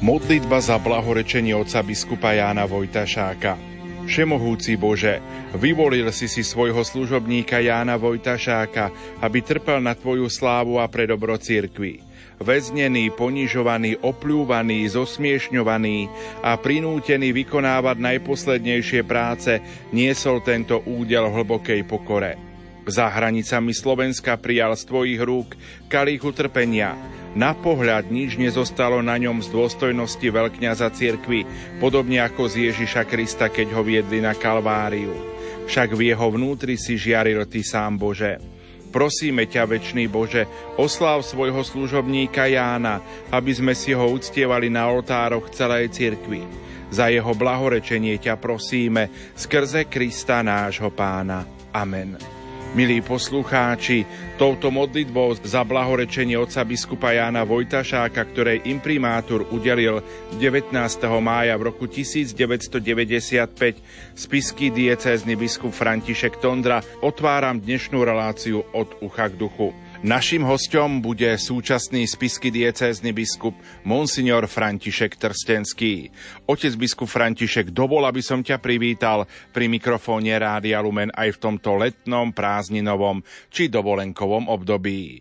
Modlitba za blahorečenie otca biskupa Jána Vojtašáka. Všemohúci Bože, vyvolil si svojho služobníka Jána Vojtašáka, aby trpel na Tvoju slávu a pre dobro cirkvi. Väznený, ponižovaný, opľúvaný, zosmiešňovaný a prinútený vykonávať najposlednejšie práce, niesol tento údel v hlbokej pokore. Za hranicami Slovenska prijal z Tvojich rúk kalich utrpenia. Na pohľad nič nezostalo na ňom z dôstojnosti veľkňaza cirkvi, podobne ako z Ježiša Krista, keď ho viedli na Kalváriu. Však v jeho vnútri si žiaril Ty sám, Bože. Prosíme ťa, večný Bože, osláv svojho služobníka Jána, aby sme si ho uctievali na oltároch celej cirkvi. Za jeho blahorečenie ťa prosíme skrze Krista nášho Pána. Amen. Milí poslucháči, touto modlitbou za blahorečenie otca biskupa Jána Vojtašáka, ktorej imprimátur udelil 19. mája v roku 1995 spišský diecézny biskup František Tondra, otváram dnešnú reláciu Od ucha k duchu. Naším hosťom bude súčasný spišský diecézny biskup monsignor František Trstenský. Otec biskup František, dovol, aby som ťa privítal pri mikrofóne Rádia Lumen aj v tomto letnom, prázdninovom či dovolenkovom období.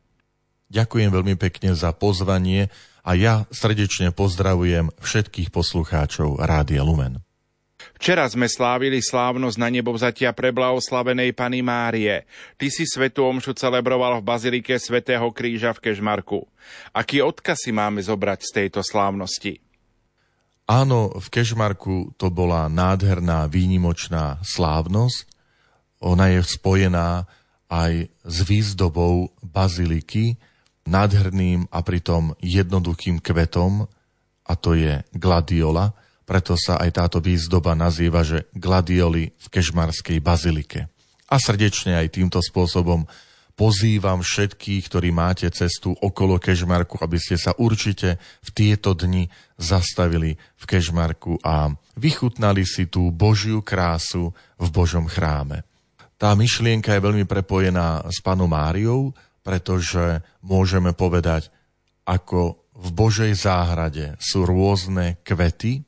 Ďakujem veľmi pekne za pozvanie a ja srdečne pozdravujem všetkých poslucháčov Rádia Lumen. Včera sme slávili slávnosť na nebovzatia preblahoslavenej Panny Márie. Ty si svätú omšu celebroval v bazilike svätého Kríža v Kežmarku. Aký odkaz si máme zobrať z tejto slávnosti? Áno, v Kežmarku to bola nádherná, výnimočná slávnosť. Ona je spojená aj s výzdobou baziliky, nádherným a pritom jednoduchým kvetom, a to je gladiola. Preto sa aj táto výzdoba nazýva, že gladioli v Kežmarskej bazilike. A srdečne aj týmto spôsobom pozývam všetkých, ktorí máte cestu okolo Kežmarku, aby ste sa určite v tieto dni zastavili v Kežmarku a vychutnali si tú Božiu krásu v Božom chráme. Tá myšlienka je veľmi prepojená s Pannou Máriou, pretože môžeme povedať, ako v Božej záhrade sú rôzne kvety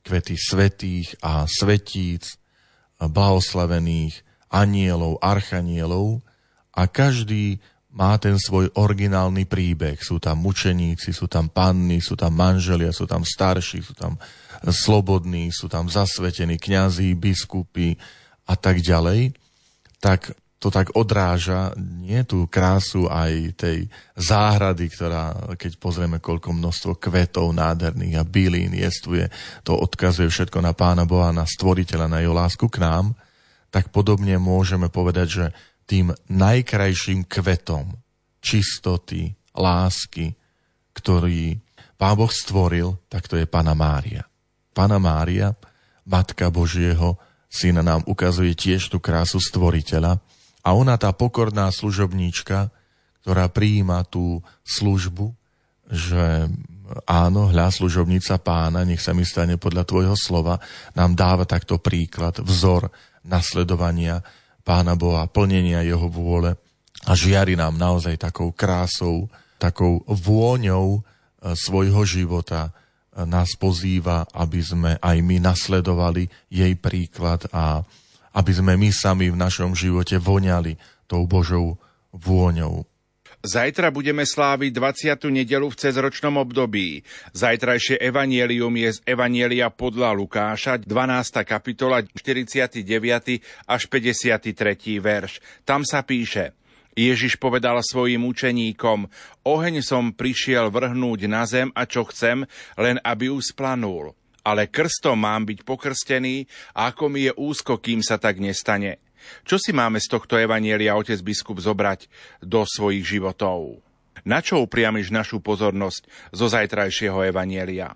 svätých a svetíc, blahoslavených anielov, archanielov a každý má ten svoj originálny príbeh. Sú tam mučeníci, sú tam panny, sú tam manželia, sú tam starší, sú tam slobodní, sú tam zasvetení kňazi, biskupy a tak ďalej. Tak to tak odráža tú krásu aj tej záhrady, ktorá, keď pozrieme, koľko množstvo kvetov nádherných a bylín jestvuje, to odkazuje všetko na Pána Boha, na Stvoriteľa, na jeho lásku k nám, tak podobne môžeme povedať, že tým najkrajším kvetom čistoty, lásky, ktorý Pán Boh stvoril, tak to je Panna Mária. Panna Mária, Matka Božieho Syna, nám ukazuje tiež tú krásu Stvoriteľa. A ona, tá pokorná služobníčka, ktorá prijíma tú službu, že áno, hľa, služobnica Pána, nech sa mi stane podľa tvojho slova, nám dáva takto príklad, vzor nasledovania Pána Boha, plnenia jeho vôle a žiari nám naozaj takou krásou, takou vôňou svojho života, nás pozýva, aby sme aj my nasledovali jej príklad a aby sme my sami v našom živote voňali tou Božou vôňou. Zajtra budeme sláviť 20. nedeľu v cezročnom období. Zajtrajšie evanjelium je z Evanjelia podľa Lukáša, 12. kapitola, 49. až 53. verš. Tam sa píše: Ježiš povedal svojim učeníkom: Oheň som prišiel vrhnúť na zem a čo chcem, len aby usplanul. Ale krstom mám byť pokrstený a ako mi je úzko, kým sa tak nestane. Čo si máme z tohto evanjelia, otec biskup, zobrať do svojich životov? Na čo upriamiš našu pozornosť zo zajtrajšieho evanjelia?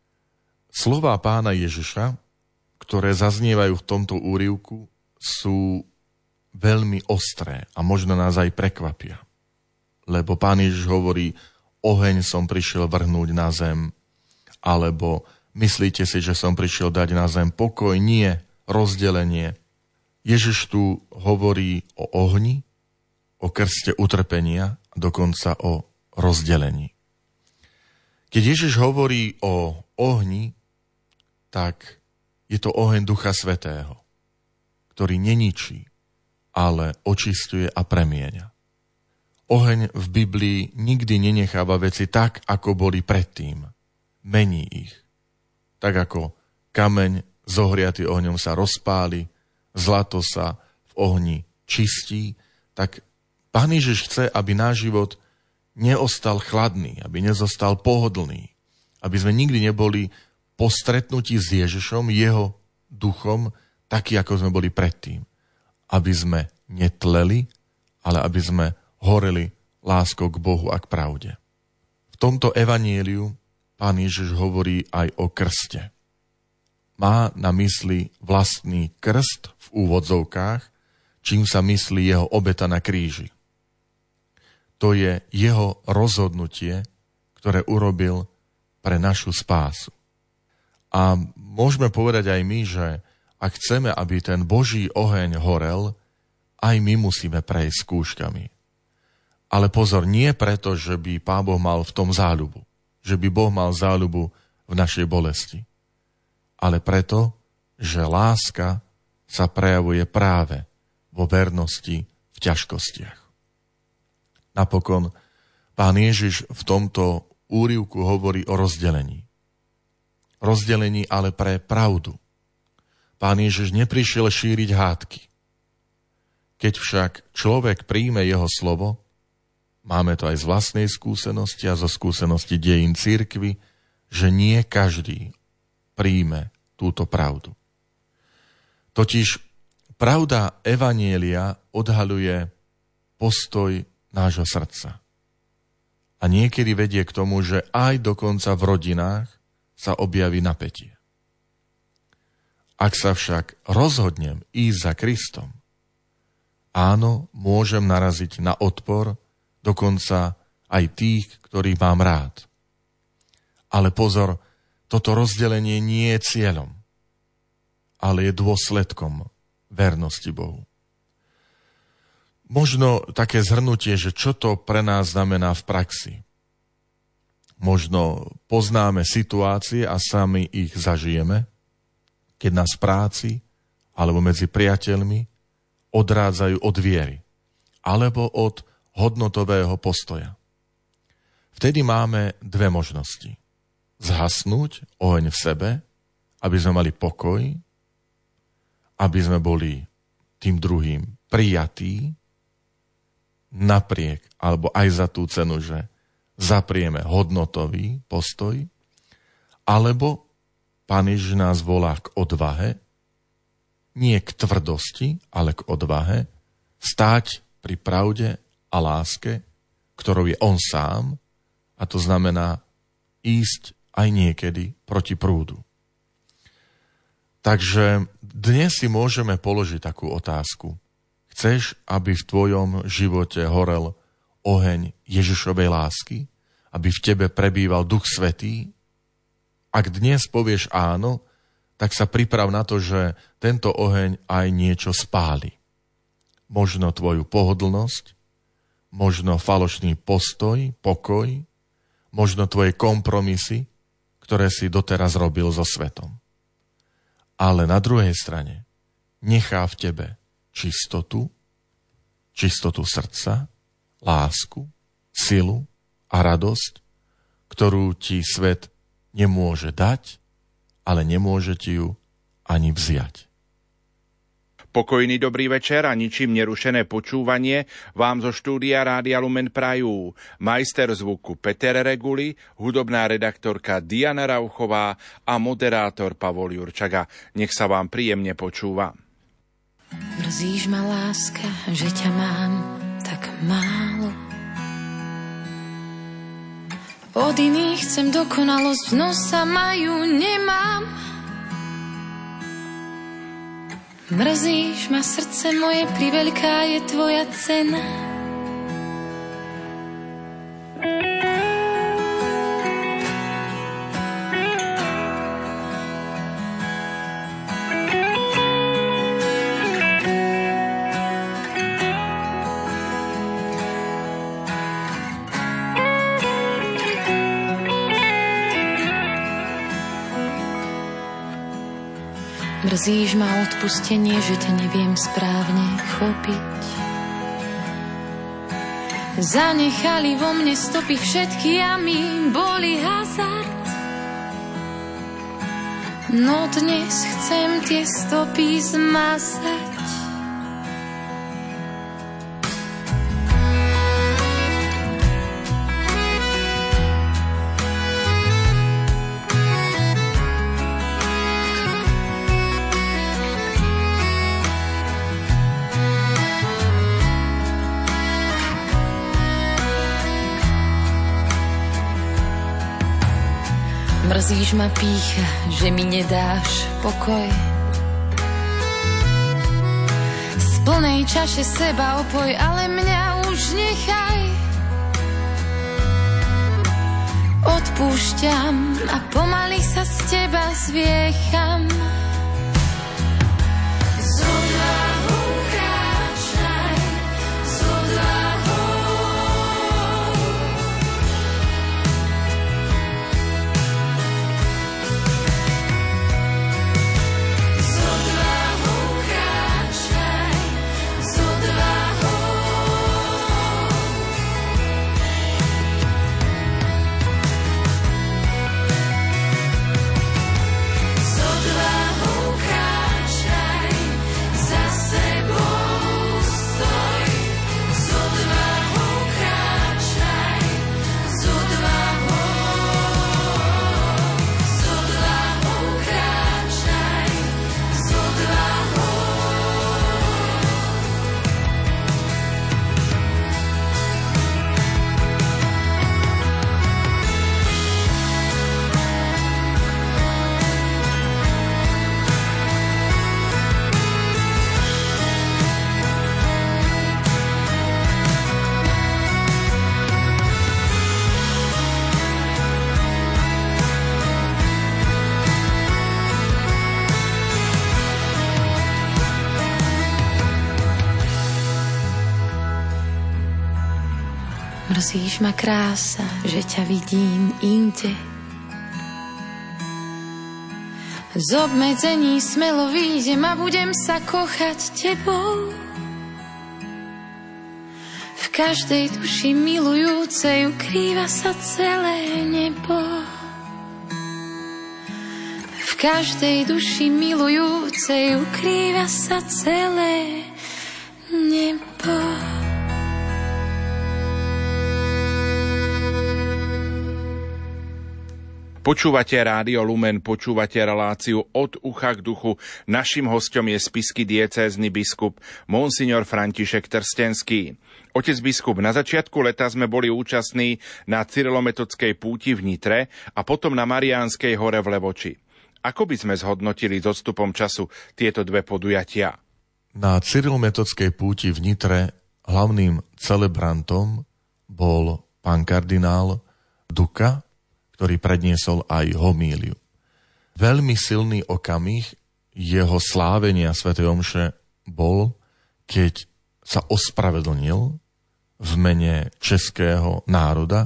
Slová Pána Ježiša, ktoré zaznievajú v tomto úryvku, sú veľmi ostré a možno nás aj prekvapia. Lebo Pán Ježiš hovorí: oheň som prišiel vrhnúť na zem, alebo myslíte si, že som prišiel dať na zem pokoj? Nie, rozdelenie. Ježiš tu hovorí o ohni, o krste utrpenia a dokonca o rozdelení. Keď Ježiš hovorí o ohni, tak je to oheň Ducha Svätého, ktorý neničí, ale očisťuje a premieňa. Oheň v Biblii nikdy nenecháva veci tak, ako boli predtým. Mení ich. Tak ako kameň zohriatý ohňom sa rozpáli, zlato sa v ohni čistí, tak Pán Ježiš chce, aby náš život neostal chladný, aby nezostal pohodlný, aby sme nikdy neboli po stretnutí s Ježišom, jeho duchom, taký, ako sme boli predtým. Aby sme netleli, ale aby sme horeli láskou k Bohu a k pravde. V tomto evanjeliu Pán Ježiš hovorí aj o krste. Má na mysli vlastný krst v úvodzovkách, čím sa myslí jeho obeta na kríži. To je jeho rozhodnutie, ktoré urobil pre našu spásu. A môžeme povedať aj my, že ak chceme, aby ten Boží oheň horel, aj my musíme prejsť skúškami. Ale pozor, nie preto, že by Pán Boh mal v tom záľubu, že by Boh mal záľubu v našej bolesti, ale preto, že láska sa prejavuje práve vo vernosti v ťažkostiach. Napokon Pán Ježiš v tomto úryvku hovorí o rozdelení. Rozdelení ale pre pravdu. Pán Ježiš neprišiel šíriť hádky. Keď však človek príjme jeho slovo, máme to aj z vlastnej skúsenosti a zo skúsenosti dejín cirkvi, že nie každý príjme túto pravdu. Totiž pravda evanjelia odhaľuje postoj nášho srdca. A niekedy vedie k tomu, že aj dokonca v rodinách sa objaví napätie. Ak sa však rozhodnem ísť za Kristom, áno, môžem naraziť na odpor, dokonca aj tých, ktorých mám rád. Ale pozor, toto rozdelenie nie je cieľom, ale je dôsledkom vernosti Bohu. Možno také zhrnutie, že čo to pre nás znamená v praxi. Možno poznáme situácie a sami ich zažijeme, keď nás v práci alebo medzi priateľmi odrádzajú od viery alebo od hodnotového postoja. Vtedy máme dve možnosti. Zhasnúť oheň v sebe, aby sme mali pokoj, aby sme boli tým druhým prijatí, napriek alebo aj za tú cenu, že zaprieme hodnotový postoj, alebo Pán Ježiš nás volá k odvahe, nie k tvrdosti, ale k odvahe, stáť pri pravde a láske, ktorou je on sám, a to znamená ísť aj niekedy proti prúdu. Takže dnes si môžeme položiť takú otázku. Chceš, aby v tvojom živote horel oheň Ježišovej lásky? Aby v tebe prebýval Duch Svätý? Ak dnes povieš áno, tak sa priprav na to, že tento oheň aj niečo spáli. Možno tvoju pohodlnosť, možno falošný postoj, pokoj, možno tvoje kompromisy, ktoré si doteraz robil so svetom. Ale na druhej strane nechá v tebe čistotu srdca, lásku, silu a radosť, ktorú ti svet nemôže dať, ale nemôže ti ju ani vziať. Pokojný dobrý večer a ničím nerušené počúvanie vám zo štúdia Rádia Lumen prajú majster zvuku Peter Reguli, hudobná redaktorka Diana Rauchová a moderátor Pavol Jurčaga. Nech sa vám príjemne počúva. Mrzíš ma, láska, že ťa mám tak málo. Od iných chcem dokonalosť, no sama ju nemám. Mrzíš ma, srdce moje, priveľká je tvoja cena. Mrzíš ma odpustenie, že ťa neviem správne chopiť. Zanechali vo mne stopy všetky a mi boli hazard. No dnes chcem tie stopy zmazať. Mrzíš ma pýcha, že mi nedáš pokoj. Z plnej čaše seba opoj, ale mňa už nechaj. Odpúšťam a pomaly sa z teba zviecham. S odvahou kráčaj, s odvahou. Mrzíš ma krása, že ťa vidím inde. Z obmedzení smelo výjdem a budem sa kochať tebou. V každej duši milujúcej ukrýva sa celé nebo. V každej duši milujúcej ukrýva sa celé nebo. Počúvate Rádio Lumen, počúvate reláciu Od ucha k duchu. Naším hosťom je spišský diecézny biskup Monsignor František Trstenský. Otec biskup, na začiatku leta sme boli účastní na cyrilometodskej púti v Nitre a potom na Mariánskej hore v Levoči. Ako by sme zhodnotili s odstupom času tieto dve podujatia? Na cyrilometodskej púti v Nitre hlavným celebrantom bol pán kardinál Duka, ktorý predniesol aj homíliu. Veľmi silný okamih jeho slávenia svätej omše bol, keď sa ospravedlnil v mene českého národa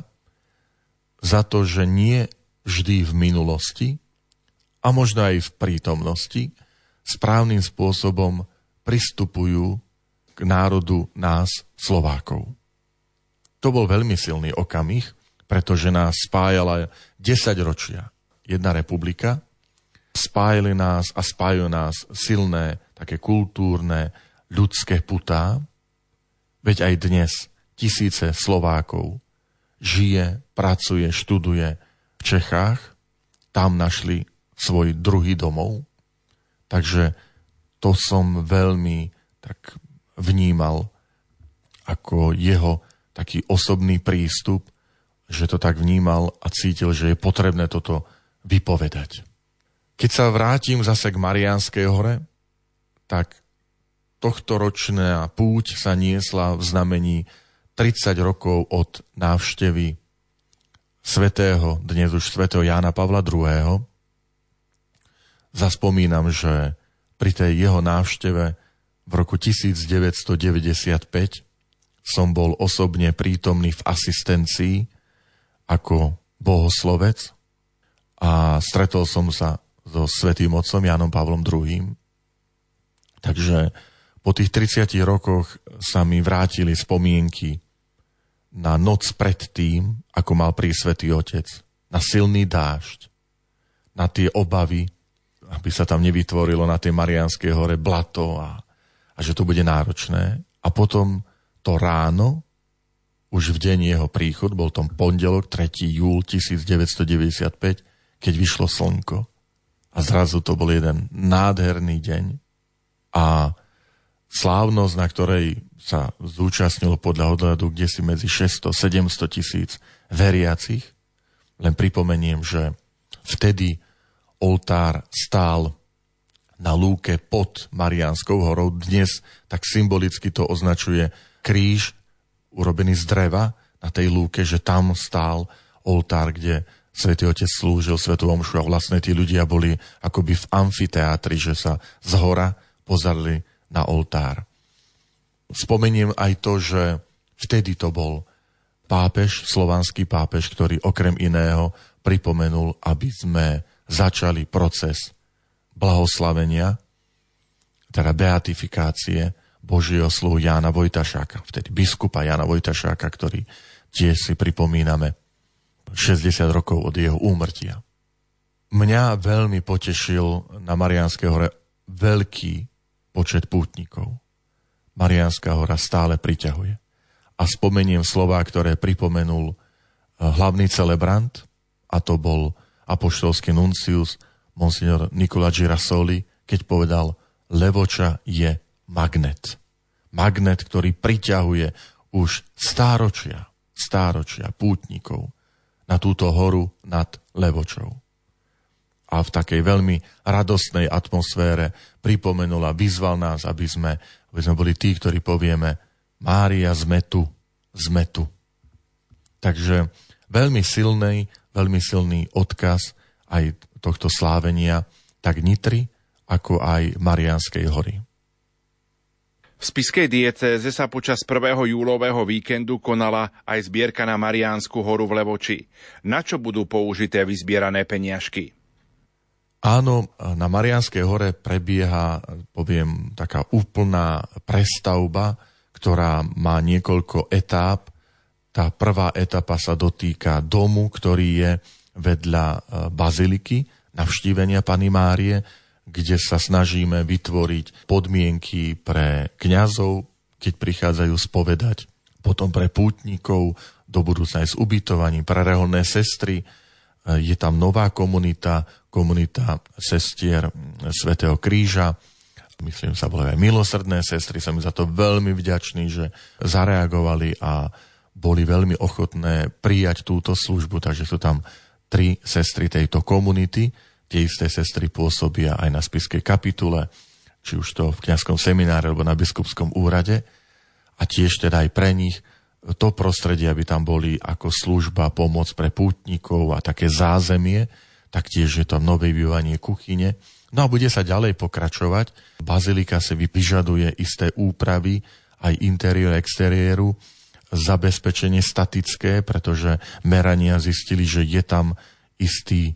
za to, že nie vždy v minulosti a možno aj v prítomnosti správnym spôsobom pristupujú k národu nás, Slovákov. To bol veľmi silný okamih, pretože nás spájala 10 ročia. Jedna republika, spájali nás a spájajú nás silné, také kultúrne, ľudské putá. Veď aj dnes tisíce Slovákov žije, pracuje, študuje v Čechách. Tam našli svoj druhý domov. Takže to som veľmi tak vnímal ako jeho taký osobný prístup, že to tak vnímal a cítil, že je potrebné toto vypovedať. Keď sa vrátim zase k Mariánskej hore, tak tohtoročná púť sa niesla v znamení 30 rokov od návštevy dnes už svätého Jána Pavla II. Zaspomínam, že pri tej jeho návšteve v roku 1995 som bol osobne prítomný v asistencii ako bohoslovec a stretol som sa so svätým otcom Jánom Pavlom II. Takže po tých 30 rokoch sa mi vrátili spomienky na noc pred tým, ako mal prísť Svätý Otec, na silný dážď, na tie obavy, aby sa tam nevytvorilo na tej Mariánskej hore blato a že to bude náročné. A potom to ráno, už v deň jeho príchod, bol tom pondelok, 3. júl 1995, keď vyšlo slnko. A zrazu to bol jeden nádherný deň. A slávnosť, na ktorej sa zúčastnilo podľa odhadu kdesi medzi 600-700 tisíc veriacich. Len pripomeniem, že vtedy oltár stál na lúke pod Mariánskou horou. Dnes tak symbolicky to označuje kríž urobený z dreva na tej lúke, že tam stál oltár, kde Svätý Otec slúžil svätú omšu a vlastne tí ľudia boli akoby v amfiteátri, že sa zhora pozerali na oltár. Spomeniem aj to, že vtedy to bol pápež, slovanský pápež, ktorý okrem iného pripomenul, aby sme začali proces blahoslavenia, teda beatifikácie Božieho sluhu Jána Vojtašáka, vtedy biskupa Jána Vojtašáka, ktorý tiež si pripomíname 60 rokov od jeho úmrtia. Mňa veľmi potešil na Mariánskej hore veľký počet pútnikov. Mariánska hora stále priťahuje. A spomeniem slová, ktoré pripomenul hlavný celebrant, a to bol apoštolský nuncius monsignor Nicola Girasoli, keď povedal: Levoča je magnet. Magnet, ktorý priťahuje už stáročia pútnikov na túto horu nad Levočou. A v takej veľmi radostnej atmosfére pripomenul a vyzval nás, aby sme boli tí, ktorí povieme: Mária, sme tu. Takže veľmi silný odkaz aj tohto slávenia tak Nitry, ako aj Mariánskej hory. V spišskej diecéze sa počas 1. júlového víkendu konala aj zbierka na Mariánsku horu v Levoči. Na čo budú použité vyzbierané peniažky? Áno, na Mariánskej hore prebieha, poviem, taká úplná prestavba, ktorá má niekoľko etáp. Tá prvá etapa sa dotýka domu, ktorý je vedľa baziliky, navštívenia Panny Márie, kde sa snažíme vytvoriť podmienky pre kňazov, keď prichádzajú spovedať, potom pre pútnikov, do budúcna aj s ubytovaním, pre reholné sestry. Je tam nová komunita sestier Svätého Kríža, myslím sa boli aj milosrdné sestry, som za to veľmi vďačný, že zareagovali a boli veľmi ochotné prijať túto službu, takže sú tam 3 sestry tejto komunity. Tie isté sestry pôsobia aj na spišskej kapitule, či už to v kňazskom semináre alebo na biskupskom úrade. A tiež teda aj pre nich to prostredie, aby tam boli ako služba, pomoc pre pútnikov a také zázemie, taktiež je tam nové bývanie kuchyne. No a bude sa ďalej pokračovať. Bazilika si vyžaduje isté úpravy, aj interiéru, exteriéru, zabezpečenie statické, pretože merania zistili, že je tam istý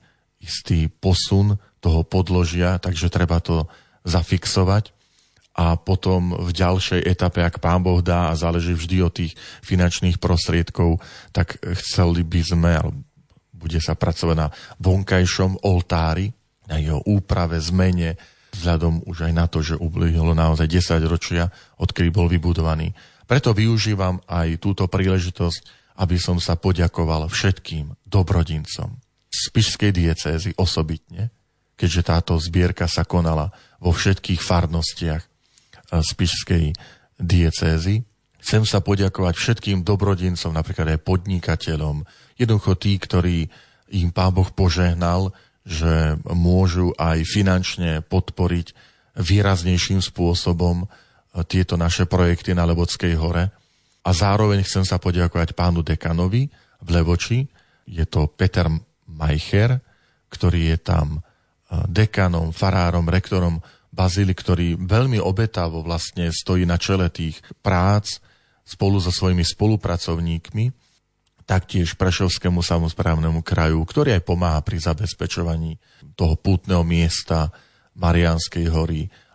posun toho podložia, takže treba to zafixovať. A potom v ďalšej etape, ak Pán Boh dá, a záleží vždy od tých finančných prostriedkov, tak chceli by sme, bude sa pracovať na vonkajšom oltári, na jeho úprave, zmene, vzhľadom už aj na to, že ubehlo naozaj 10 ročia, odkedy bol vybudovaný. Preto využívam aj túto príležitosť, aby som sa poďakoval všetkým dobrodincom spišskej diecézy osobitne, keďže táto zbierka sa konala vo všetkých farnostiach spišskej diecézy. Chcem sa poďakovať všetkým dobrodincom, napríklad aj podnikateľom, jednoducho tí, ktorí im Pán Boh požehnal, že môžu aj finančne podporiť výraznejším spôsobom tieto naše projekty na Levočskej hore. A zároveň chcem sa poďakovať pánu dekanovi v Levoči. Je to Peter Majcher, ktorý je tam dekanom, farárom, rektorom bazíly, ktorý veľmi obetavo vlastne stojí na čele tých prác spolu so svojimi spolupracovníkmi, taktiež Prešovskému samosprávnemu kraju, ktorý aj pomáha pri zabezpečovaní toho pútneho miesta Mariánskej hory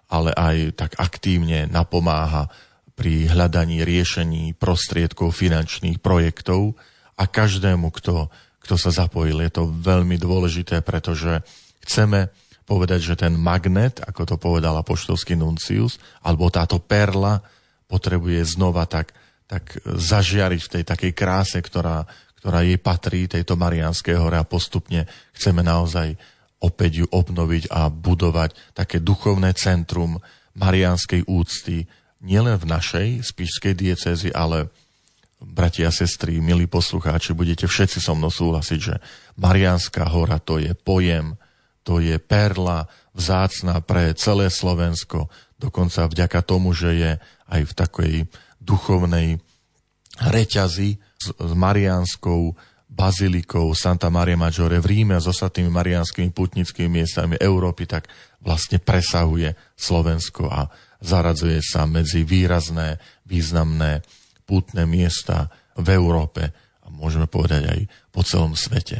ale aj tak aktívne napomáha pri hľadaní riešení prostriedkov finančných projektov a každému, kto sa zapojil. Je to veľmi dôležité, pretože chceme povedať, že ten magnet, ako to povedal apoštolský nuncius, alebo táto perla potrebuje znova tak zažiariť v tej takej kráse, ktorá jej patrí, tejto Mariánskej hore, a postupne chceme naozaj opäť ju obnoviť a budovať také duchovné centrum mariánskej úcty nielen v našej spišskej diecézi, ale bratia a sestry, milí poslucháči, budete všetci so mnou súhlasiť, že Mariánska hora to je pojem, to je perla vzácna pre celé Slovensko, dokonca vďaka tomu, že je aj v takej duchovnej reťazi s Mariánskou bazilikou Santa Maria Maggiore v Ríme a s ostatnými mariánskymi putnickými miestami Európy, tak vlastne presahuje Slovensko a zaradzuje sa medzi výrazné, významné pútne miesta v Európe a môžeme povedať aj po celom svete.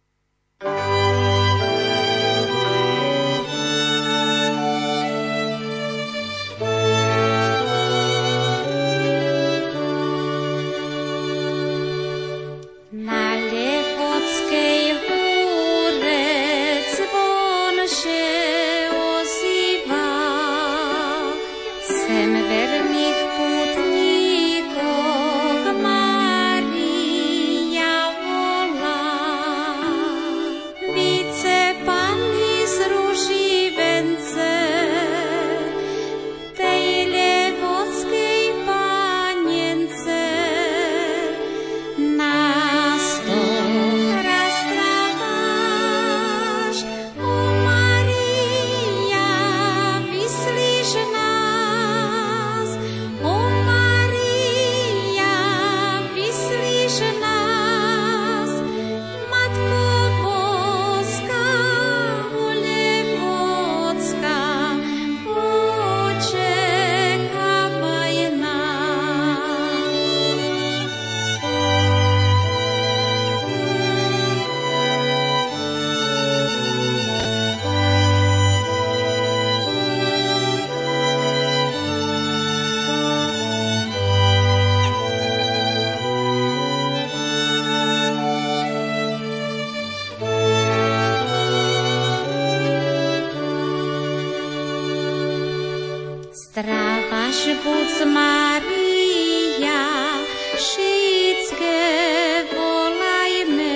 Zdrávaš buď Mária, všetké volajme,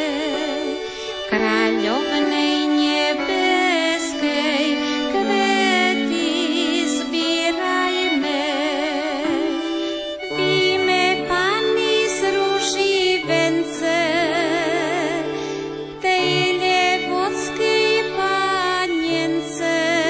kráľovnej nebeskej, kvety zbierajme. Víme Panny z rúží vence, tej levodskej panience.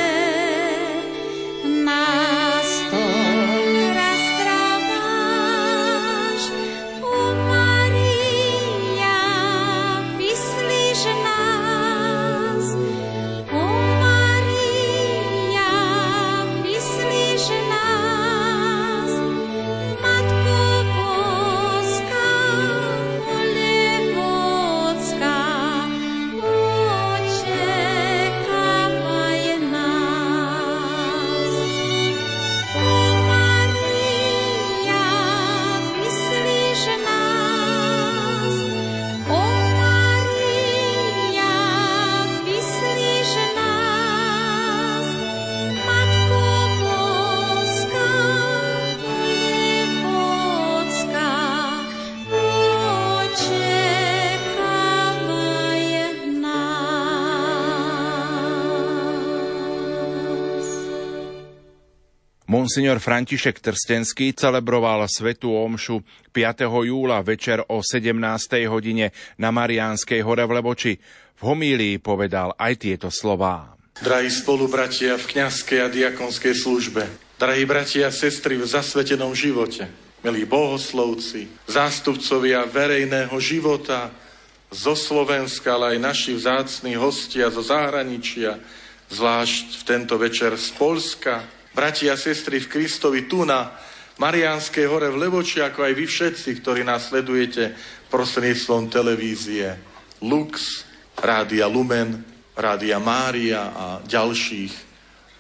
Monsignor František Trstenský celebroval svätú omšu 5. júla večer o 17. hodine na Mariánskej hore v Levoči. V homílii povedal aj tieto slová. Drahí spolubratia v kňazskej a diakonskej službe, drahí bratia a sestry v zasvetenom živote, milí bohoslovci, zástupcovia verejného života zo Slovenska, ale aj naši vzácni hostia zo zahraničia, zvlášť v tento večer z Poľska, bratia a sestry v Kristovi tu na Mariánskej hore v Levoči, ako aj vy všetci, ktorí nás sledujete prostredníctvom televízie Lux, Rádia Lumen, Rádia Mária a ďalších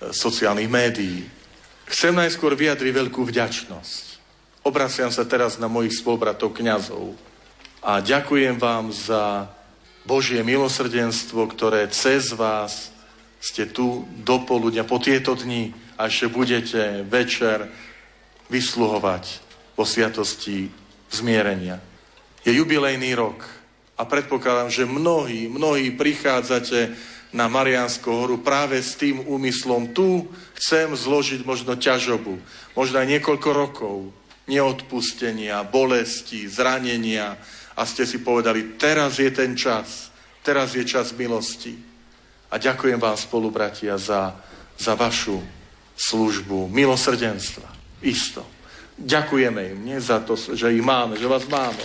sociálnych médií. Chcem najskôr vyjadriť veľkú vďačnosť. Obraciam sa teraz na mojich spolubratov kňazov a ďakujem vám za Božie milosrdenstvo, ktoré cez vás ste tu do poludňa, po tieto dni a ešte budete večer vysluhovať vo sviatosti zmierenia. Je jubilejný rok a predpokladám, že mnohí prichádzate na Mariánsku horu práve s tým úmyslom. Tu chcem zložiť možno ťažobu, možno aj niekoľko rokov neodpustenia, bolesti, zranenia a ste si povedali, teraz je ten čas, teraz je čas milosti. A ďakujem vám, spolubratia, za vašu službu milosrdenstva. Isto. Ďakujeme im, nie za to, že ich máme, že vás máme.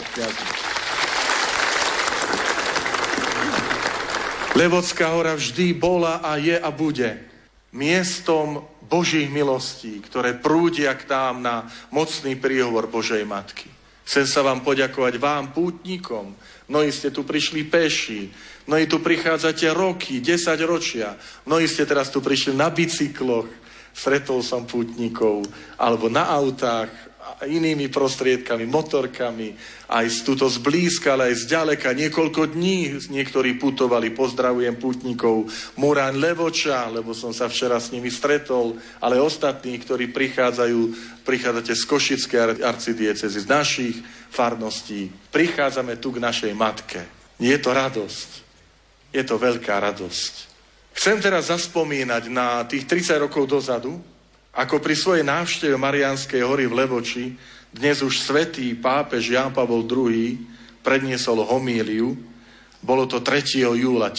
Levotská hora vždy bola a je a bude miestom Božích milostí, ktoré prúdia k nám na mocný príhovor Božej Matky. Chcem sa vám poďakovať vám, pútnikom. Mnohí ste tu prišli peši, mnohí tu prichádzate roky, 10 ročia, mnohí ste teraz tu prišli na bicykloch, stretol som pútnikov, alebo na autách, inými prostriedkami, motorkami, aj tuto zblízka, ale aj zďaleka. Niekoľko dní niektorí putovali, pozdravujem pútnikov Murán Levoča, lebo som sa včera s nimi stretol, ale ostatní, ktorí prichádzate z Košickej arcidiecezy, z našich farností, prichádzame tu k našej matke. Je to radosť. Je to veľká radosť. Chcem teraz zaspomínať na tých 30 rokov dozadu, ako pri svojej návšteve Mariánskej hory v Levoči, dnes už svätý pápež Ján Pavol II predniesol homíliu. Bolo to 3. júla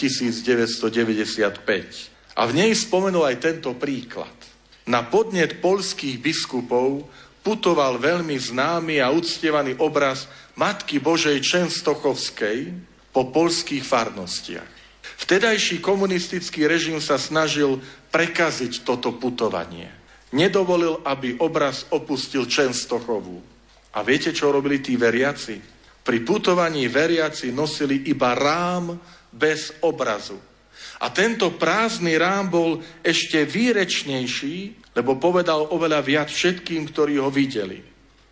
1995. A v nej spomenul aj tento príklad. Na podnet poľských biskupov putoval veľmi známy a uctievaný obraz Matky Božej Częstochovskej po poľských farnostiach. Vtedajší komunistický režim sa snažil prekaziť toto putovanie. Nedovolil, aby obraz opustil Częstochovu. A viete, čo robili tí veriaci? Pri putovaní veriaci nosili iba rám bez obrazu. A tento prázdny rám bol ešte výrečnejší, lebo povedal oveľa viac všetkým, ktorí ho videli.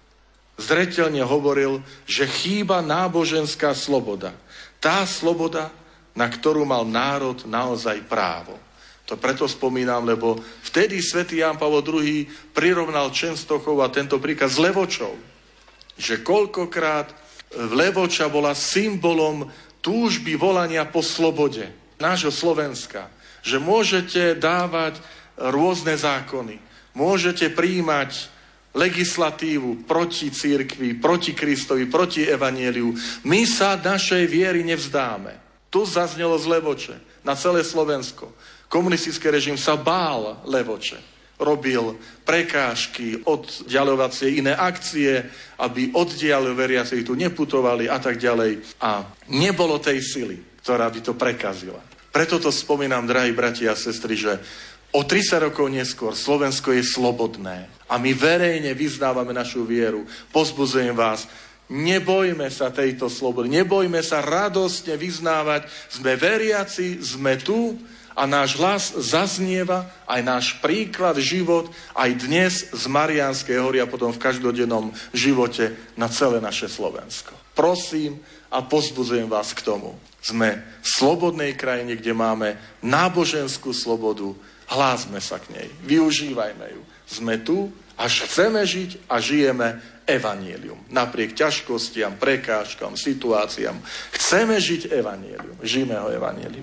Zreteľne hovoril, že chýba náboženská sloboda. Tá sloboda, na ktorú mal národ naozaj právo. To preto spomínam, lebo vtedy svätý Ján Pavol II prirovnal Częstochov a tento príkaz s Levočou. Že koľkokrát Levoča bola symbolom túžby volania po slobode nášho Slovenska. Že môžete dávať rôzne zákony. Môžete prijímať legislatívu proti cirkvi, proti Kristovi, proti evanjeliu. My sa našej viery nevzdáme. Tu zaznelo z Levoče na celé Slovensko. Komunistický režim sa bál Levoče. Robil prekážky, oddiaľovacie iné akcie, aby oddiaľ veriaci tu neputovali a tak ďalej. A nebolo tej sily, ktorá by to prekazila. Preto to spomínam, drahí bratia a sestry, že o 30 rokov neskôr Slovensko je slobodné. A my verejne vyznávame našu vieru. Pozbudzujem vás, nebojme sa tejto slobody, nebojme sa radostne vyznávať. Sme veriaci, sme tu, a náš hlas zaznieva, aj náš príklad, život, aj dnes z Mariánskej hory a potom v každodennom živote na celé naše Slovensko. Prosím a pozbudzujem vás k tomu. Sme v slobodnej krajine, kde máme náboženskú slobodu. Hlásme sa k nej, využívajme ju. Sme tu, až chceme žiť a žijeme evanjelium. Napriek ťažkostiam, prekážkam, situáciám. Chceme žiť evanjelium. Žijeme ho evanjelium.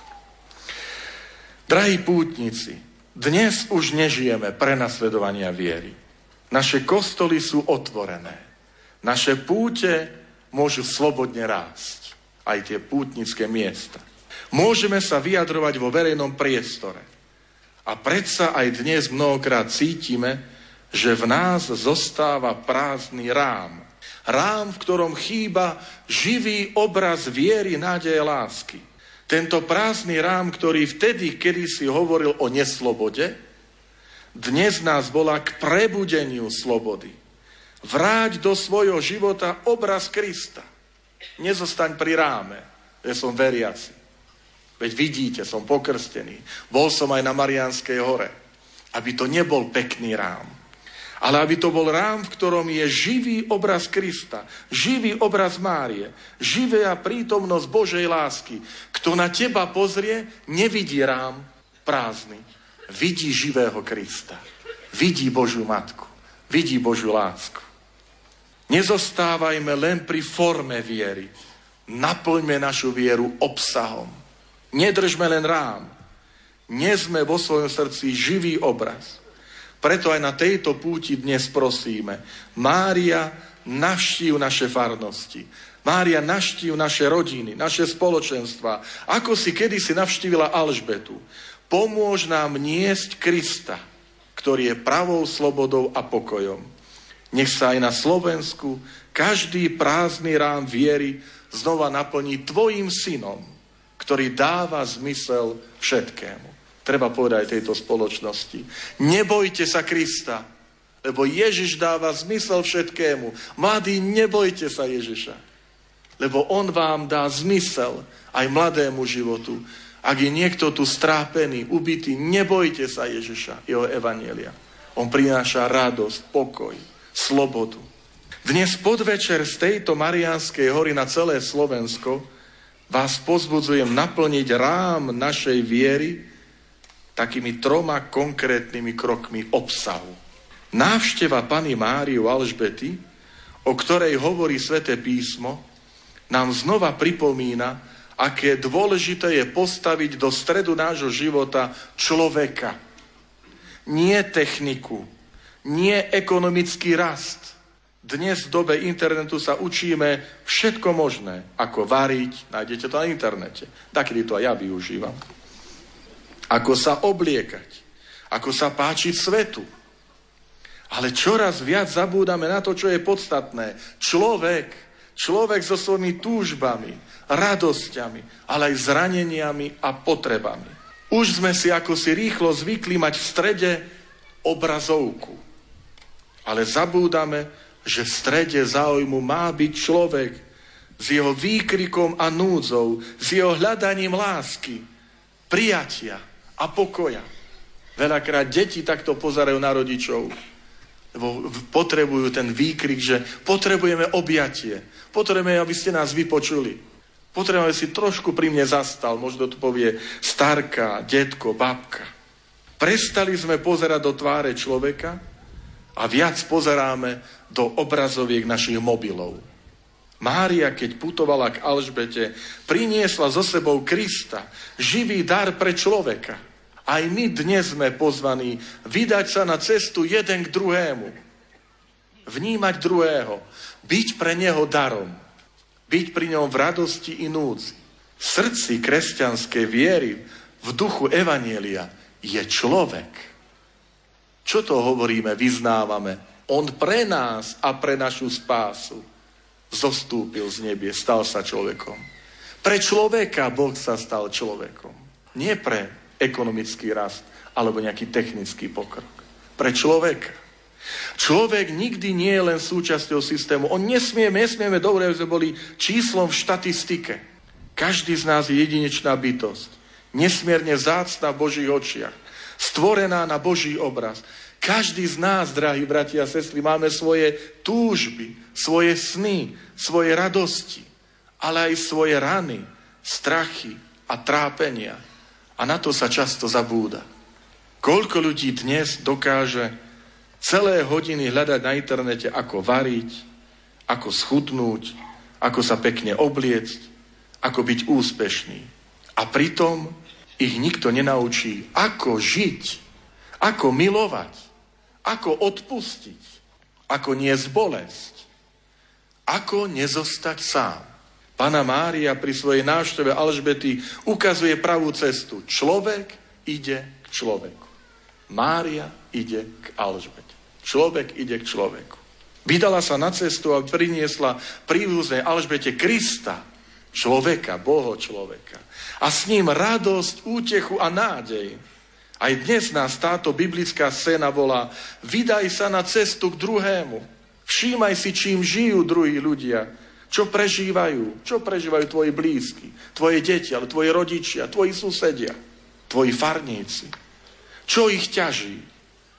Drahí pútnici, dnes už nežijeme prenasledovania viery. Naše kostoly sú otvorené. Naše púte môžu slobodne rásť. Aj tie pútnické miesta. Môžeme sa vyjadrovať vo verejnom priestore. A predsa aj dnes mnohokrát cítime, že v nás zostáva prázdny rám. Rám, v ktorom chýba živý obraz viery, nádeje, lásky. Tento prázdny rám, ktorý vtedy, kedysi hovoril o neslobode, dnes nás volá k prebudeniu slobody. Vráť do svojho života obraz Krista. Nezostaň pri ráme, že som veriaci. Veď vidíte, som pokrstený. Bol som aj na Mariánskej hore. Aby to nebol pekný rám, ale aby to bol rám, v ktorom je živý obraz Krista, živý obraz Márie, živá prítomnosť Božej lásky. Kto na teba pozrie, nevidí rám prázdny. Vidí živého Krista. Vidí Božiu Matku. Vidí Božiu lásku. Nezostávajme len pri forme viery. Naplňme našu vieru obsahom. Nedržme len rám. Nesme vo svojom srdci živý obraz. Preto aj na tejto púti dnes prosíme. Mária, navštív naše farnosti. Mária, navštív naše rodiny, naše spoločenstva. Ako si kedysi navštívila Alžbetu. Pomôž nám niesť Krista, ktorý je pravou slobodou a pokojom. Nech sa aj na Slovensku každý prázdny rám viery znova naplní tvojim synom, ktorý dáva zmysel všetkému. Treba povedať tejto spoločnosti. Nebojte sa Krista, lebo Ježiš dáva zmysel všetkému. Mladí, nebojte sa Ježiša, lebo on vám dá zmysel aj mladému životu. Ak je niekto tu strápený, ubitý, nebojte sa Ježiša, jeho evanjelia. On prináša radosť, pokoj, slobodu. Dnes podvečer z tejto Mariánskej hory na celé Slovensko vás pozbudzujem naplniť rám našej viery takými 3 konkrétnymi krokmi obsahu. Návšteva Panny Márie u Alžbety, o ktorej hovorí Sväté písmo, nám znova pripomína, aké dôležité je postaviť do stredu nášho života človeka. Nie techniku, nie ekonomický rast. Dnes v dobe internetu sa učíme všetko možné, ako variť, nájdete to na internete. Takedy to aj ja využívam. Ako sa obliekať, ako sa páčiť svetu. Ale čoraz viac zabúdame na to, čo je podstatné. Človek so svojimi túžbami, radosťami, ale aj zraneniami a potrebami. Už sme si ako si rýchlo zvykli mať v strede obrazovku. Ale zabúdame, že v strede záujmu má byť človek s jeho výkrikom a núdzou, s jeho hľadaním lásky, prijatia a pokoja. Veľakrát deti takto pozerajú na rodičov, lebo potrebujú ten výkrik, že potrebujeme objatie, potrebujeme, aby ste nás vypočuli, potrebujeme, aby si trošku pri mne zastal, možno to povie starka, detko, babka. Prestali sme pozerať do tváre človeka a viac pozeráme do obrazoviek našich mobilov. Mária, keď putovala k Alžbete, priniesla so sebou Krista, živý dar pre človeka. Aj my dnes sme pozvaní vydať sa na cestu jeden k druhému. Vnímať druhého. Byť pre neho darom. Byť pri ňom v radosti i núdzi. V srdci kresťanskej viery, v duchu evanjelia, je človek. Čo to hovoríme, vyznávame? On pre nás a pre našu spásu zostúpil z nebie, stal sa človekom. Pre človeka Boh sa stal človekom. Nie pre ekonomický rast alebo nejaký technický pokrok. Pre človeka. Človek nikdy nie je len súčasťou systému. Nesmieme dobre, aby sme boli číslom v štatistike. Každý z nás je jedinečná bytosť. Nesmierne vzácna v Božích očiach. Stvorená na Boží obraz. Každý z nás, drahí bratia a sestry, máme svoje túžby, svoje sny, svoje radosti, ale aj svoje rany, strachy a trápenia. A na to sa často zabúda. Koľko ľudí dnes dokáže celé hodiny hľadať na internete, ako variť, ako schudnúť, ako sa pekne obliecť, ako byť úspešný. A pritom ich nikto nenaučí, ako žiť, ako milovať, ako odpustiť, ako niesť bolesť, ako nezostať sám. Panna Mária pri svojej návšteve Alžbety ukazuje pravú cestu. Človek ide k človeku. Mária ide k Alžbete. Človek ide k človeku. Vydala sa na cestu a priniesla príbuznej Alžbete Krista, človeka, Boho človeka. A s ním radosť, útechu a nádej. Aj dnes nás táto biblická scéna volá: vydaj sa na cestu k druhému. Všímaj si, čím žijú druhí ľudia. Čo prežívajú tvoji blízky, tvoje deti, ale tvoji rodičia, tvoji susedia, tvoji farníci. Čo ich ťaží?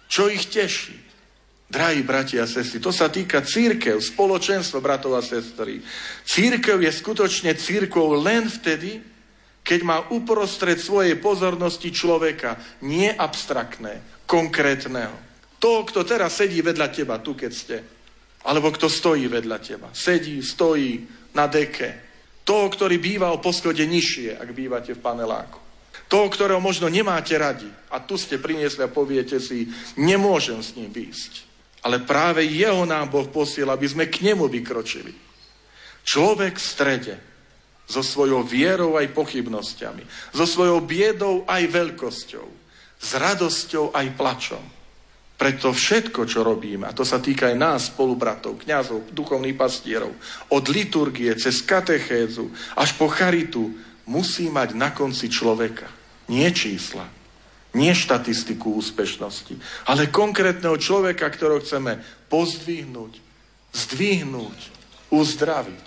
Čo ich teší? Drahí bratia a sestry, to sa týka cirkev, spoločenstvo, bratov a sestry. Cirkev je skutočne cirkvou len vtedy, keď má uprostred svojej pozornosti človeka, nie abstraktné, konkrétneho. To, kto teraz sedí vedľa teba, tu keď ste, alebo kto stojí vedľa teba. Sedí, stojí na deke. Toho, ktorý býva o poschode nižšie, ak bývate v paneláku. Toho, ktorého možno nemáte radi. A tu ste priniesli a poviete si, nemôžem s ním výjsť. Ale práve jeho nám Boh posiela, aby sme k nemu vykročili. Človek v strede, so svojou vierou aj pochybnosťami, so svojou biedou aj veľkosťou, s radosťou aj plačom. Preto všetko, čo robíme, a to sa týka aj nás, spolubratov, kňazov, duchovných pastierov, od liturgie cez katechézu až po charitu, musí mať na konci človeka. Nie čísla, nie štatistiku úspešnosti, ale konkrétneho človeka, ktorého chceme pozdvihnúť, zdvihnúť, uzdraviť.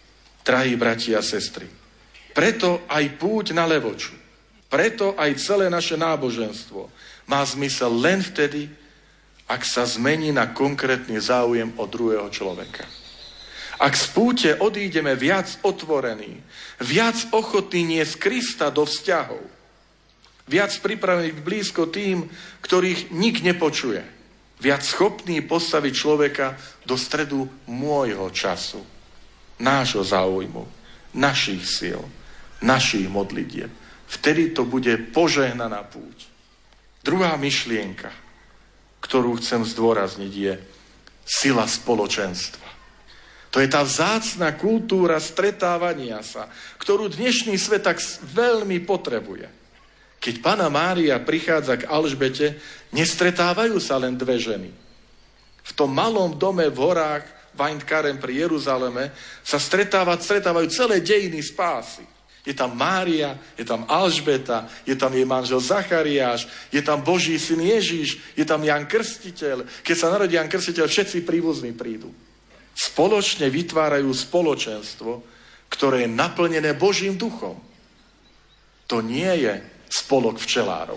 Drahí bratia a sestry, preto aj púť na Levoču, preto aj celé naše náboženstvo má zmysel len vtedy, ak sa zmení na konkrétny záujem o druhého človeka. Ak z púte odídeme viac otvorení, viac ochotní niesť Krista do vzťahov, viac pripravení blízko tým, ktorých nik nepočuje, viac schopní postaviť človeka do stredu môjho času, nášho záujmu, našich síl, našich modlitieb. Vtedy to bude požehnaná púť. Druhá myšlienka, ktorú chcem zdôrazniť, je sila spoločenstva. To je tá vzácna kultúra stretávania sa, ktorú dnešný svet tak veľmi potrebuje. Keď Panna Mária prichádza k Alžbete, nestretávajú sa len dve ženy. V tom malom dome v horách Vajntkarem pri Jeruzaleme sa stretávajú celé dejiny spásy. Je tam Mária, je tam Alžbeta, je tam jej manžel Zachariáš, je tam Boží syn Ježiš, je tam Ján Krstiteľ. Keď sa narodí Ján Krstiteľ, všetci príbuzní prídu. Spoločne vytvárajú spoločenstvo, ktoré je naplnené Božím duchom. To nie je spolok včelárov.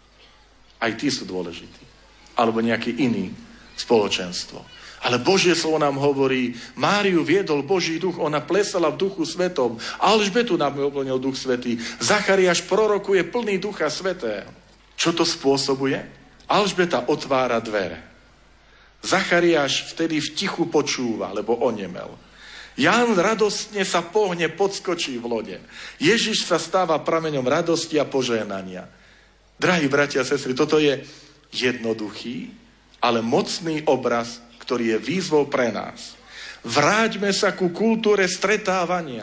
Aj tí sú dôležití. Alebo nejaký iný spoločenstvo. Ale Božie slovo nám hovorí, Máriu viedol Boží duch, ona plesala v duchu svetom, Alžbetu nám oplnil duch svätý, Zachariáš prorokuje plný ducha svätého. Čo to spôsobuje? Alžbeta otvára dvere. Zachariáš vtedy v tichu počúva, lebo onemel. Ján radostne sa pohne, podskočí v lode. Ježiš sa stáva prameňom radosti a požehnania. Drahí bratia a sestry, toto je jednoduchý, ale mocný obraz, ktorý je výzvou pre nás. Vráťme sa ku kultúre stretávania,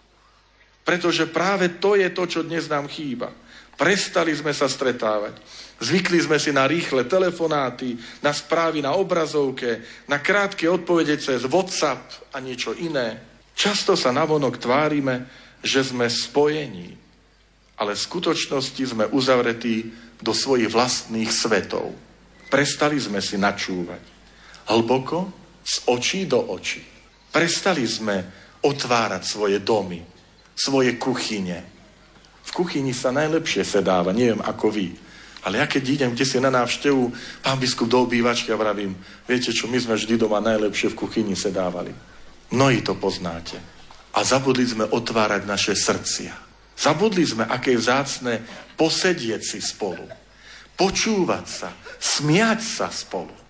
pretože práve to je to, čo dnes nám chýba. Prestali sme sa stretávať. Zvykli sme si na rýchle telefonáty, na správy na obrazovke, na krátke odpovede cez WhatsApp a niečo iné. Často sa navonok tvárime, že sme spojení, ale v skutočnosti sme uzavretí do svojich vlastných svetov. Prestali sme si načúvať. Hlboko, z očí do očí. Prestali sme otvárať svoje domy, svoje kuchyne. V kuchyni sa najlepšie sedáva, neviem ako vy. Ale ja keď idem kde si na návštevu, pán biskup do obývačky a vravím, viete čo, my sme vždy doma najlepšie v kuchyni sedávali. Mnohí to poznáte. A zabudli sme otvárať naše srdcia. Zabudli sme, aké je vzácne posedieť si spolu. Počúvať sa, smiať sa spolu.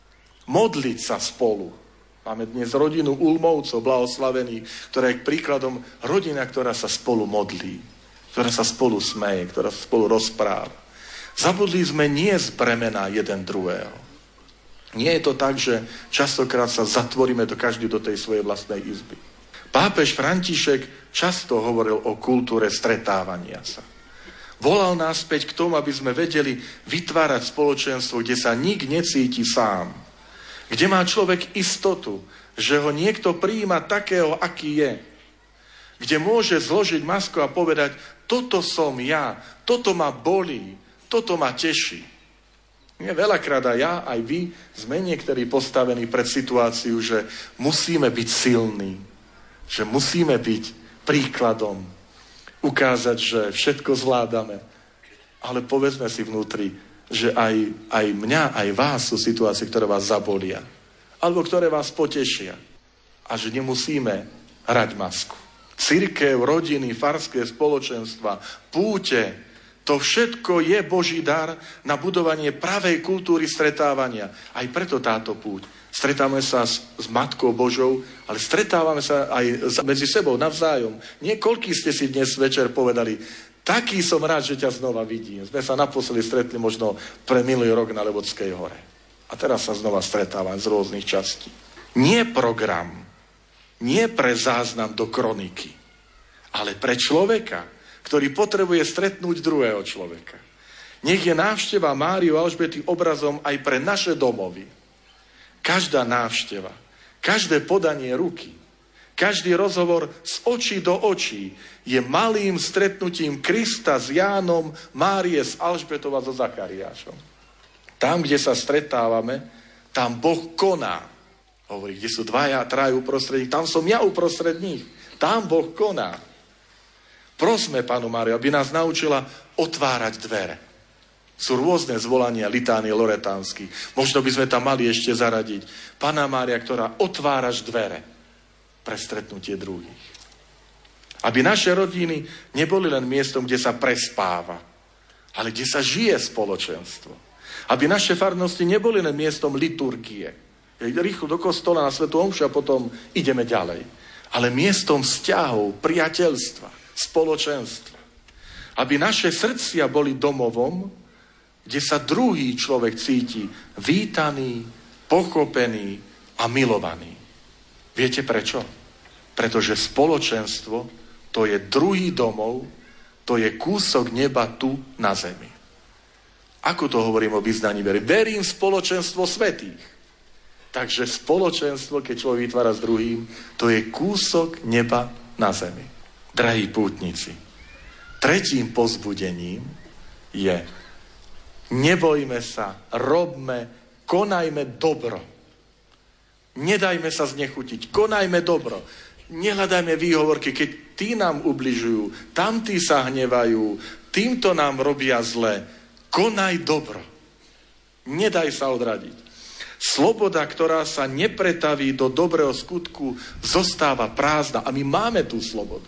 Modliť sa spolu. Máme dnes rodinu Ulmovcov, blahoslavených, ktorá je príkladom rodina, ktorá sa spolu modlí, ktorá sa spolu smeje, ktorá sa spolu rozpráva. Zabudli sme nie z bremena jeden druhého. Nie je to tak, že častokrát sa zatvoríme každý do tej svojej vlastnej izby. Pápež František často hovoril o kultúre stretávania sa. Volal nás späť k tomu, aby sme vedeli vytvárať spoločenstvo, kde sa nik necíti sám. Kde má človek istotu, že ho niekto prijíma takého, aký je. Kde môže zložiť masku a povedať, toto som ja, toto ma bolí, toto ma teší. Nie veľakrát aj ja, aj vy sme niektorí postavení pred situáciu, že musíme byť silní, že musíme byť príkladom, ukázať, že všetko zvládame. Ale povedzme si vnútri, že aj mňa, aj vás sú situácie, ktoré vás zabolia. Alebo ktoré vás potešia. A že nemusíme hrať masku. Cirkev, rodiny, farské spoločenstva, púte, to všetko je Boží dar na budovanie pravej kultúry stretávania. Aj preto táto púť. Stretávame sa s Matkou Božou, ale stretávame sa aj medzi sebou navzájom. Niekoľkí ste si dnes večer povedali, taký som rád, že ťa znova vidím. Sme sa naposledy stretli možno pre minulý rok na Lebodskej hore. A teraz sa znova stretávame z rôznych častí. Nie program, nie pre záznam do kroniky, ale pre človeka, ktorý potrebuje stretnúť druhého človeka. Nech je návšteva Máriu a Alžbety obrazom aj pre naše domovy. Každá návšteva, každé podanie ruky, každý rozhovor z očí do očí je malým stretnutím Krista s Jánom, Márie s Alžbetou a so Zachariášom. Tam, kde sa stretávame, tam Boh koná. Hovorí, kde sú dvaja, traja uprostred nich, tam som ja uprostred nich. Tam Boh koná. Prosme Pánu Máriu, aby nás naučila otvárať dvere. Sú rôzne zvolania litánie loretánsky. Možno by sme tam mali ešte zaradiť. Panna Mária, ktorá otváraš dvere pre stretnutie druhých. Aby naše rodiny neboli len miestom, kde sa prespáva, ale kde sa žije spoločenstvo. Aby naše farnosti neboli len miestom liturgie. Rýchlo do kostola na svätú omšu a potom ideme ďalej. Ale miestom vzťahov, priateľstva, spoločenstva. Aby naše srdcia boli domovom, kde sa druhý človek cíti vítaný, pochopený a milovaný. Viete prečo? Pretože spoločenstvo to je druhý domov, to je kúsok neba tu na zemi. Ako to hovorím o vyznaní very? Verím v spoločenstvo svätých. Takže spoločenstvo, keď človek vytvára s druhým, to je kúsok neba na zemi. Drahí pútnici, tretím povzbudením je nebojme sa, robme, konajme dobro. Nedajme sa znechutiť, konajme dobro. Nehľadajme výhovorky, keď tí nám ubližujú, tamtí sa hnevajú, týmto nám robia zle. Konaj dobro. Nedaj sa odradiť. Sloboda, ktorá sa nepretaví do dobrého skutku, zostáva prázdna. A my máme tú slobodu.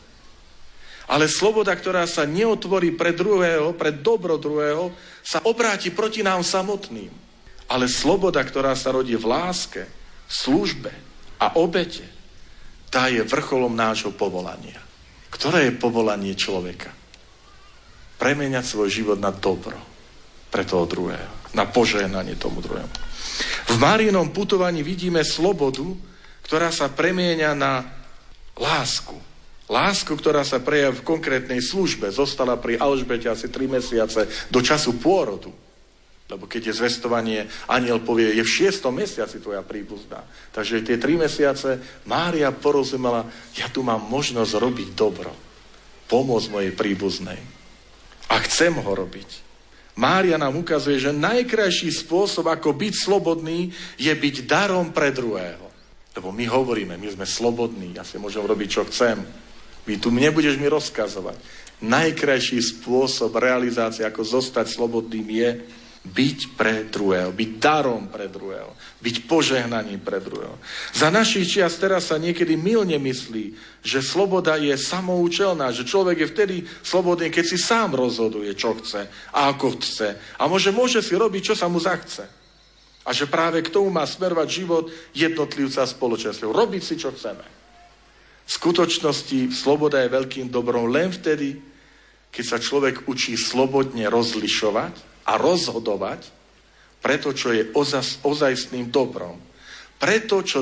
Ale sloboda, ktorá sa neotvorí pre druhého, pre dobro druhého, sa obráti proti nám samotným. Ale sloboda, ktorá sa rodí v láske, v službe a obete, tá je vrcholom nášho povolania. Ktoré je povolanie človeka? Premeniať svoj život na dobro pre toho druhého. Na požehnanie tomu druhému. V Máriinom putovaní vidíme slobodu, ktorá sa premieňa na lásku. Lásku, ktorá sa prejaví v konkrétnej službe. Zostala pri Alžbete asi 3 mesiace do času pôrodu. Lebo keď je zvestovanie, anjel povie, je v 6. mesiaci tvoja príbuzná. Takže tie 3 mesiace Mária porozumela, ja tu mám možnosť robiť dobro. Pomôcť mojej príbuznej. A chcem ho robiť. Mária nám ukazuje, že najkrajší spôsob, ako byť slobodný, je byť darom pre druhého. Lebo my hovoríme, my sme slobodní, ja si môžem robiť, čo chcem. Tu nebudeš mi rozkazovať. Najkrajší spôsob realizácie, ako zostať slobodným, je byť pre druhého, byť darom pre druhého, byť požehnaním pre druhého. Za našich čias teraz sa niekedy mylne myslí, že sloboda je samoučelná, že človek je vtedy slobodný, keď si sám rozhoduje, čo chce a ako chce. A môže si robiť, čo sa mu zachce. A že práve k tomu má smerovať život jednotlivca a spoločenstva. Robiť si, čo chceme. V skutočnosti sloboda je veľkým dobrom len vtedy, keď sa človek učí slobodne rozlišovať a rozhodovať pre to, čo je ozajstným dobrom. Pre to, čo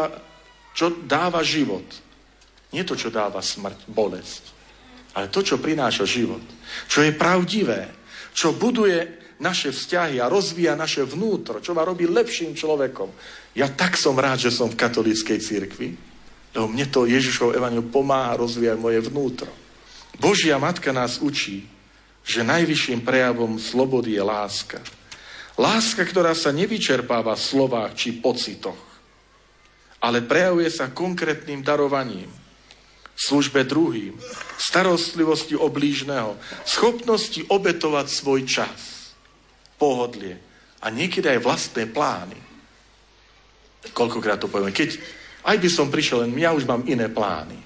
dáva život. Nie to, čo dáva smrť, bolesť, ale to, čo prináša život. Čo je pravdivé, čo buduje naše vzťahy a rozvíja naše vnútro, čo ma robí lepším človekom. Ja tak som rád, že som v katolíckej cirkvi, lebo mne to Ježišov evanjelium pomáha rozvíjať moje vnútro. Božia Matka nás učí, že najvyšším prejavom slobody je láska. Láska, ktorá sa nevyčerpáva v slovách či pocitoch, ale prejavuje sa konkrétnym darovaním, v službe druhým, starostlivosti o blížneho, schopnosti obetovať svoj čas. pohodlie a niekedy aj vlastné plány. Koľkokrát to povieme, keď aj by som prišiel, len ja už mám iné plány.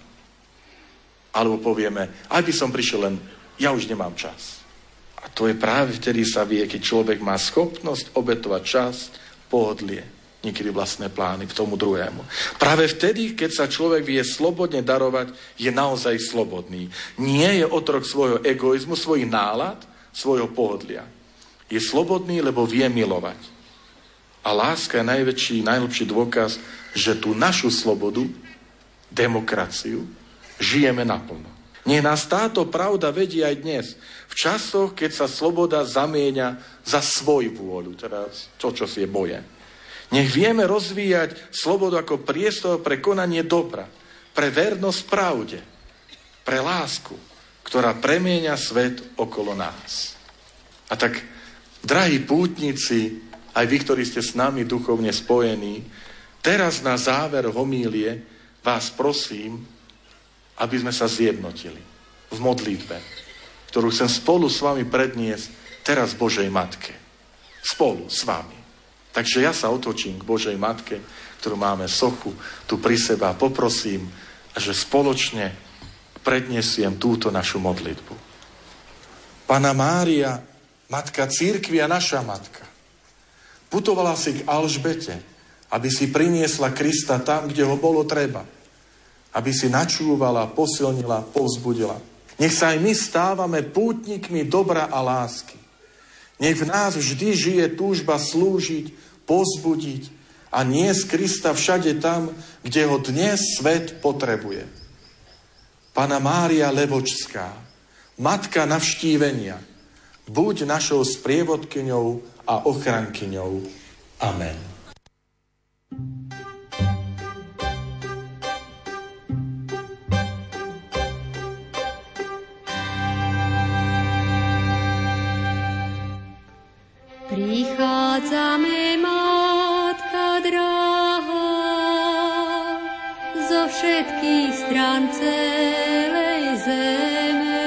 Alebo povieme, aj by som prišiel, len ja už nemám čas. A to je práve vtedy sa vie, keď človek má schopnosť obetovať čas, pohodlie, niekedy vlastné plány k tomu druhému. Práve vtedy, keď sa človek vie slobodne darovať, je naozaj slobodný. Nie je otrok svojho egoizmu, svojich nálad, svojho pohodlia. Je slobodný, lebo vie milovať. A láska je najlepší dôkaz, že tú našu slobodu, demokraciu, žijeme naplno. Nech nás táto pravda vedie aj dnes, v časoch, keď sa sloboda zamieňa za svoju vôľu, teda to, čo si je boje. Nech vieme rozvíjať slobodu ako priestor pre konanie dobra, pre vernosť pravde, pre lásku, ktorá premieňa svet okolo nás. A tak, drahí pútnici, aj vy, ktorí ste s nami duchovne spojení, teraz na záver homílie vás prosím, aby sme sa zjednotili v modlitbe, ktorú chcem spolu s vami predniesť teraz Božej Matke. Spolu s vami. Takže ja sa otočím k Božej Matke, ktorú máme sochu tu pri sebe a poprosím, že spoločne predniesiem túto našu modlitbu. Panna Mária, Matka cirkvi a naša Matka, putovala si k Alžbete, aby si priniesla Krista tam, kde ho bolo treba. Aby si načúvala, posilnila, povzbudila. Nech sa aj my stávame pútnikmi dobra a lásky. Nech v nás vždy žije túžba slúžiť, povzbudiť a niesť Krista všade tam, kde ho dnes svet potrebuje. Panna Mária Levočská, Matka navštívenia, buď našou sprievodkyňou a ochrankyňou. Amen. Prichádzame, Matka drahá, zo všetkých strán celej zeme.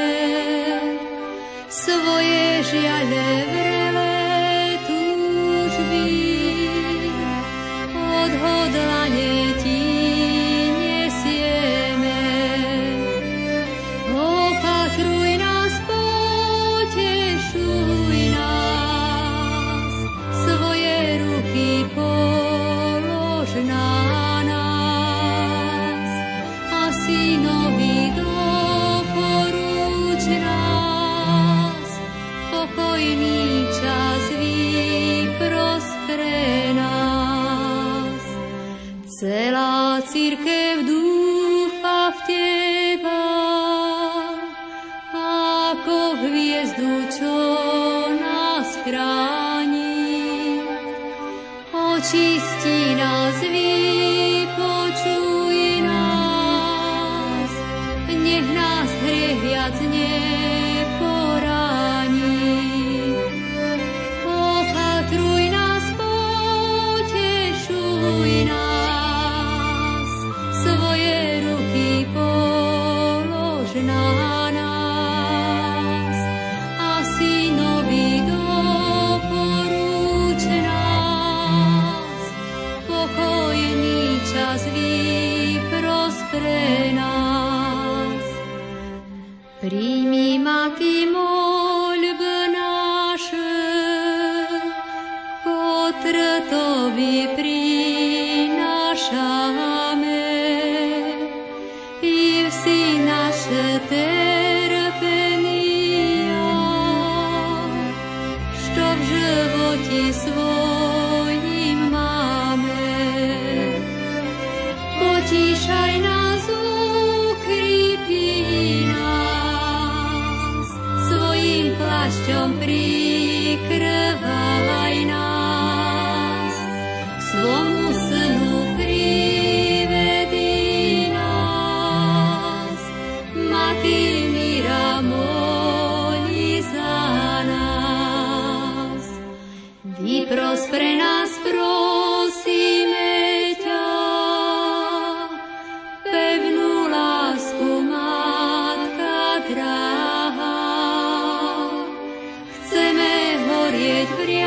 Svoje žiaľe vrele túžby odhodlane ti nesieme. Opatruj nás, potešuj nás, svoje ruky polož na nás a synovi doporuč nás, pokojný čas vypros pre nás. Celá cirkev dúfa v teba, ako hviezdu, čo nás chráni. Očisti nás, vypočuj nás, nech nás hriech viac neporáni. Opatruj nás, potešuj nás, svoje ruky polož na nás a synovi doporuč nás, pokojný čas vypros pre nás. Príjmi, Mati, moľby naše, Potr Tobi prinášame, i vsi naše terpenia, što v životi svojim máme. Potíšaj nás, ukrypí nás, svojim plášťom prikrvaj nás, k svomu synu privedi nás. Mati mira, moli za nás. Vypros pre nás, prosíme ťa, pevnú lásku, Matka drahá. Chceme horieť v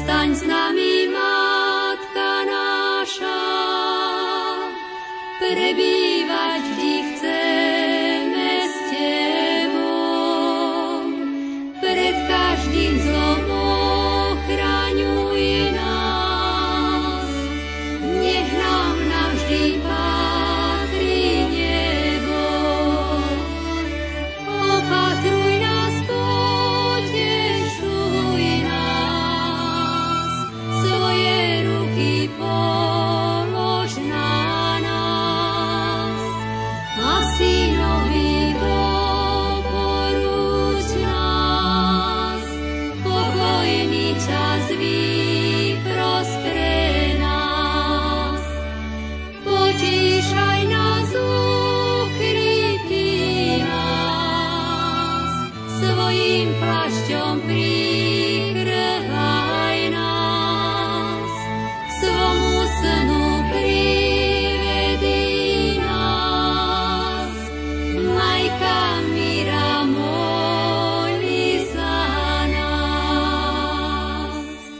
zostaň s nami, Matka naša, prebývať vždy chceme s Tebou, pred každým zlom ochraňuj nás, nech nám navždy patrí nebo. Opatruj nás, potešuj nás, svoje ruky polož na nás a synovi doporuč nás. Pokojný čas vypros pre nás, potíšaj nás, ukrypí nás, svojím plášťom prikrhaj nás, k svomu snu privedi nás. Majka Mira, modli za nás.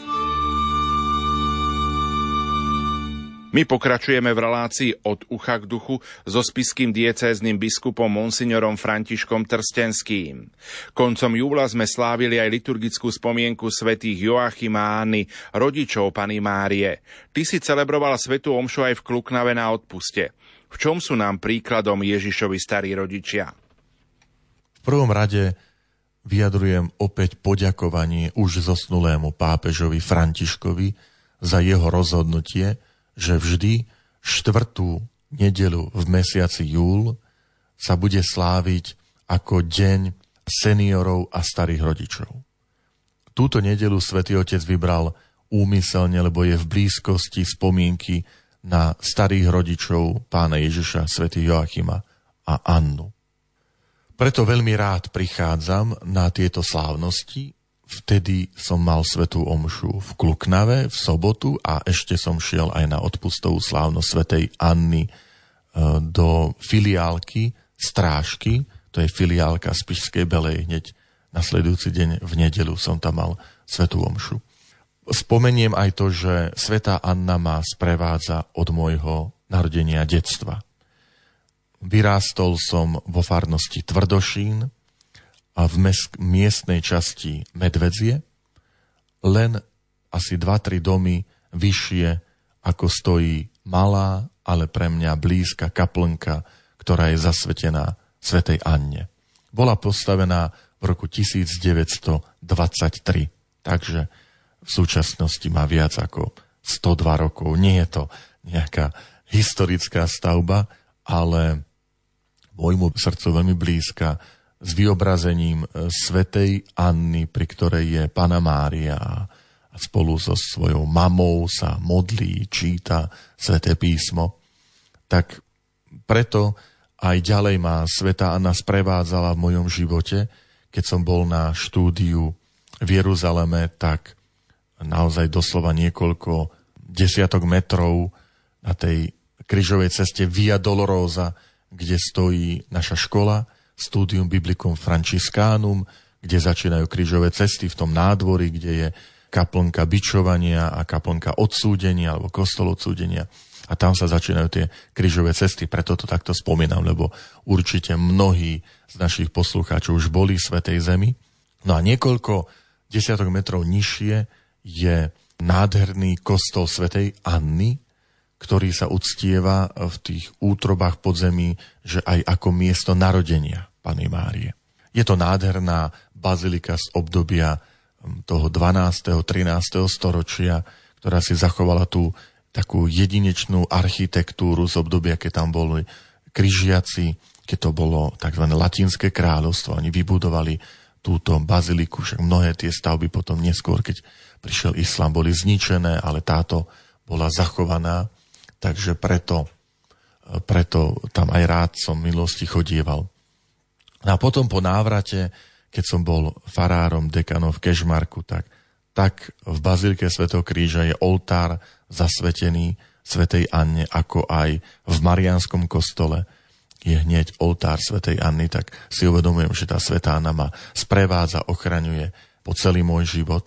My pokračujeme v relácii Od ucha k duchu so spišským diecéznym biskupom monsignorom Františkom Trstenským. Koncom júla sme slávili aj liturgickú spomienku svätých Joachima a Anny, rodičov Panny Márie. Ty si celebroval svätú omšu aj v Kluknave na Odpuste. V čom sú nám príkladom Ježišovi starí rodičia? V prvom rade vyjadrujem opäť poďakovanie už zosnulému pápežovi Františkovi za jeho rozhodnutie, že vždy 4. nedeľu v mesiaci júl sa bude sláviť ako deň seniorov a starých rodičov. Túto nedeľu Svätý Otec vybral úmyselne, lebo je v blízkosti spomienky na starých rodičov Pána Ježiša, svätých Joachima a Annu. Preto veľmi rád prichádzam na tieto slávnosti. Vtedy som mal svätú omšu v Kluknave v sobotu a ešte som šiel aj na odpustovú slávnosť svätej Anny do filiálky Strážky, to je filiálka Spišskej Belej. Hneď nasledujúci deň v nedeľu som tam mal svätú omšu. Spomeniem aj to, že svätá Anna ma sprevádza od môjho narodenia detstva. Vyrástol som vo farnosti Tvrdošín a v miestnej časti Medvedzie, len asi 2-3 domy vyššie, ako stojí malá, ale pre mňa blízka kaplnka, ktorá je zasvetená svätej Anne. Bola postavená v roku 1923, takže v súčasnosti má viac ako 102 rokov. Nie je to nejaká historická stavba, ale môjmu srdcu veľmi blízka, s vyobrazením svätej Anny, pri ktorej je Panna Mária a spolu so svojou mamou sa modlí, číta sväté písmo. Tak preto aj ďalej ma svätá Anna sprevádzala v mojom živote. Keď som bol na štúdiu v Jeruzaleme, tak naozaj doslova niekoľko desiatok metrov na tej krížovej ceste Via Dolorosa, kde stojí naša škola, Studium Biblicum Franciscanum, kde začínajú krížové cesty v tom nádvorí, kde je kaplnka bičovania a kaplnka odsúdenia alebo kostol odsúdenia. A tam sa začínajú tie krížové cesty. Preto to takto spomínam, lebo určite mnohí z našich poslucháčov už boli v Svätej Zemi. No a niekoľko desiatok metrov nižšie je nádherný kostol svätej Anny, ktorý sa uctieva v tých útrobách podzemí, že aj ako miesto narodenia Panny Márie. Je to nádherná bazilika z obdobia toho 12. 13. storočia, ktorá si zachovala tú takú jedinečnú architektúru z obdobia, keď tam boli križiaci, keď to bolo tzv. Latinské kráľovstvo. Oni vybudovali túto baziliku, však mnohé tie stavby potom neskôr, keď prišiel islám, boli zničené, ale táto bola zachovaná, takže preto tam aj rád som v minulosti chodieval. A potom po návrate, keď som bol farárom, dekanom v Kežmarku, tak v Bazílke svätého Kríža je oltár zasvetený svätej Anne, ako aj v Mariánskom kostole je hneď oltár svätej Anny, tak si uvedomujem, že tá svätá Anna ma sprevádza, ochraňuje po celý môj život.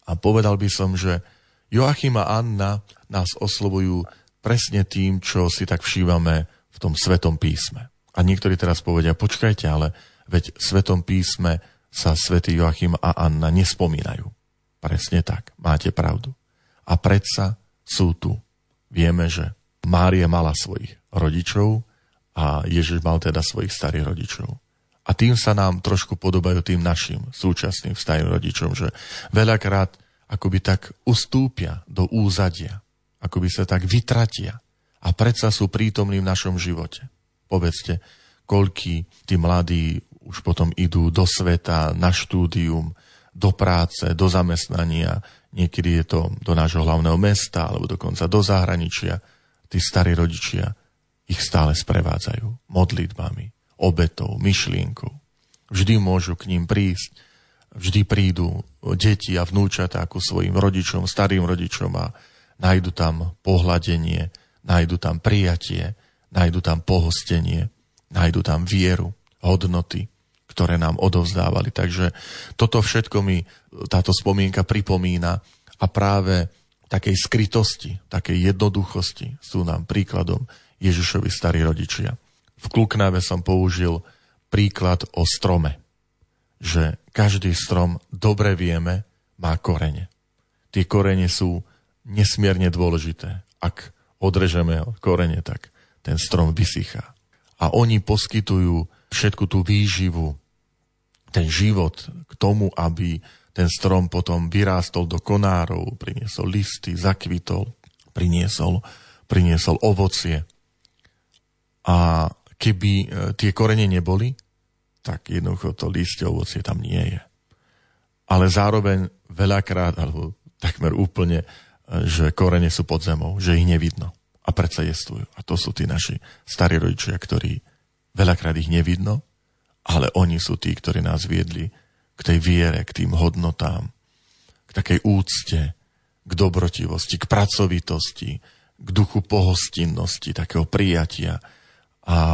A povedal by som, že Joachim a Anna nás oslovujú presne tým, čo si tak všívame v tom Svetom písme. A niektorí teraz povedia, počkajte, ale veď v Svetom písme sa svätý Joachim a Anna nespomínajú. Presne tak, máte pravdu. A predsa sú tu. Vieme, že Mária mala svojich rodičov a Ježiš mal teda svojich starých rodičov. A tým sa nám trošku podobajú tým našim súčasným starým rodičom, že veľakrát akoby tak ustúpia do úzadia, akoby sa tak vytratia a predsa sú prítomní v našom živote. Povedzte, koľkí tí mladí už potom idú do sveta, na štúdium, do práce, do zamestnania, niekedy je to do nášho hlavného mesta, alebo dokonca do zahraničia. Tí starí rodičia ich stále sprevádzajú modlitbami, obetou, myšlienkou. Vždy môžu k ním prísť, vždy prídu deti a vnúčatá ku svojim rodičom, starým rodičom a nájdu tam pohľadenie, nájdu tam prijatie, nájdu tam pohostenie, nájdu tam vieru, hodnoty, ktoré nám odovzdávali. Takže toto všetko mi táto spomienka pripomína a práve takej skrytosti, takej jednoduchosti sú nám príkladom Ježišovi starí rodičia. V Kluknave som použil príklad o strome, že každý strom, dobre vieme, má korene. Tie korene sú nesmierne dôležité. Ak odrežeme korene, tak ten strom vysychá. A oni poskytujú všetku tú výživu, ten život k tomu, aby ten strom potom vyrástol do konárov, priniesol listy, zakvitol, priniesol ovocie. A keby tie korene neboli, tak jednoducho to listie, ovocie tam nie je. Ale zároveň veľakrát, alebo takmer úplne, že korene sú pod zemou, že ich nevidno a predsa jestvujú. A to sú tí naši starí rodičia, ktorí veľakrát ich nevidno, ale oni sú tí, ktorí nás viedli k tej viere, k tým hodnotám, k takej úcte, k dobrotivosti, k pracovitosti, k duchu pohostinnosti, takého prijatia. A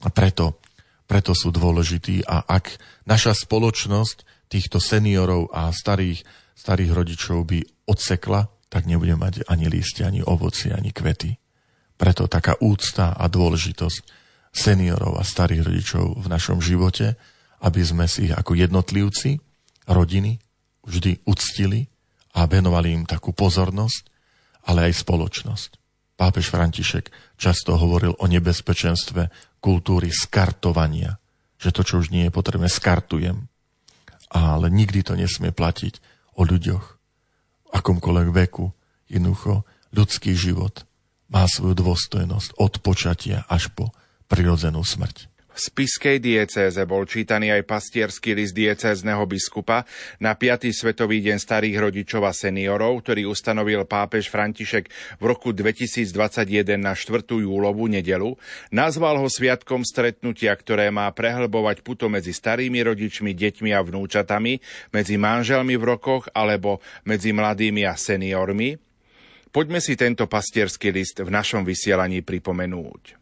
preto sú dôležití. A ak naša spoločnosť týchto seniorov a starých rodičov by odsekla, tak nebude mať ani lístie, ani ovocie, ani kvety. Preto taká úcta a dôležitosť seniorov a starých rodičov v našom živote, aby sme si ich ako jednotlivci, rodiny, vždy uctili a venovali im takú pozornosť, ale aj spoločnosť. Pápež František často hovoril o nebezpečenstve kultúry skartovania, že to, čo už nie je potrebné, skartujem. Ale nikdy to nesmie platiť o ľuďoch, v akomkoľvek veku. Jednoducho, ľudský život má svoju dôstojnosť od počatia až po prirodzenú smrť. V spišskej diecéze bol čítaný aj pastierský list diecézneho biskupa na 5. Svetový deň starých rodičov a seniorov, ktorý ustanovil pápež František v roku 2021 na 4. júlovú nedeľu. Nazval ho sviatkom stretnutia, ktoré má prehlbovať puto medzi starými rodičmi, deťmi a vnúčatami, medzi manželmi v rokoch alebo medzi mladými a seniormi. Poďme si tento pastierský list v našom vysielaní pripomenúť.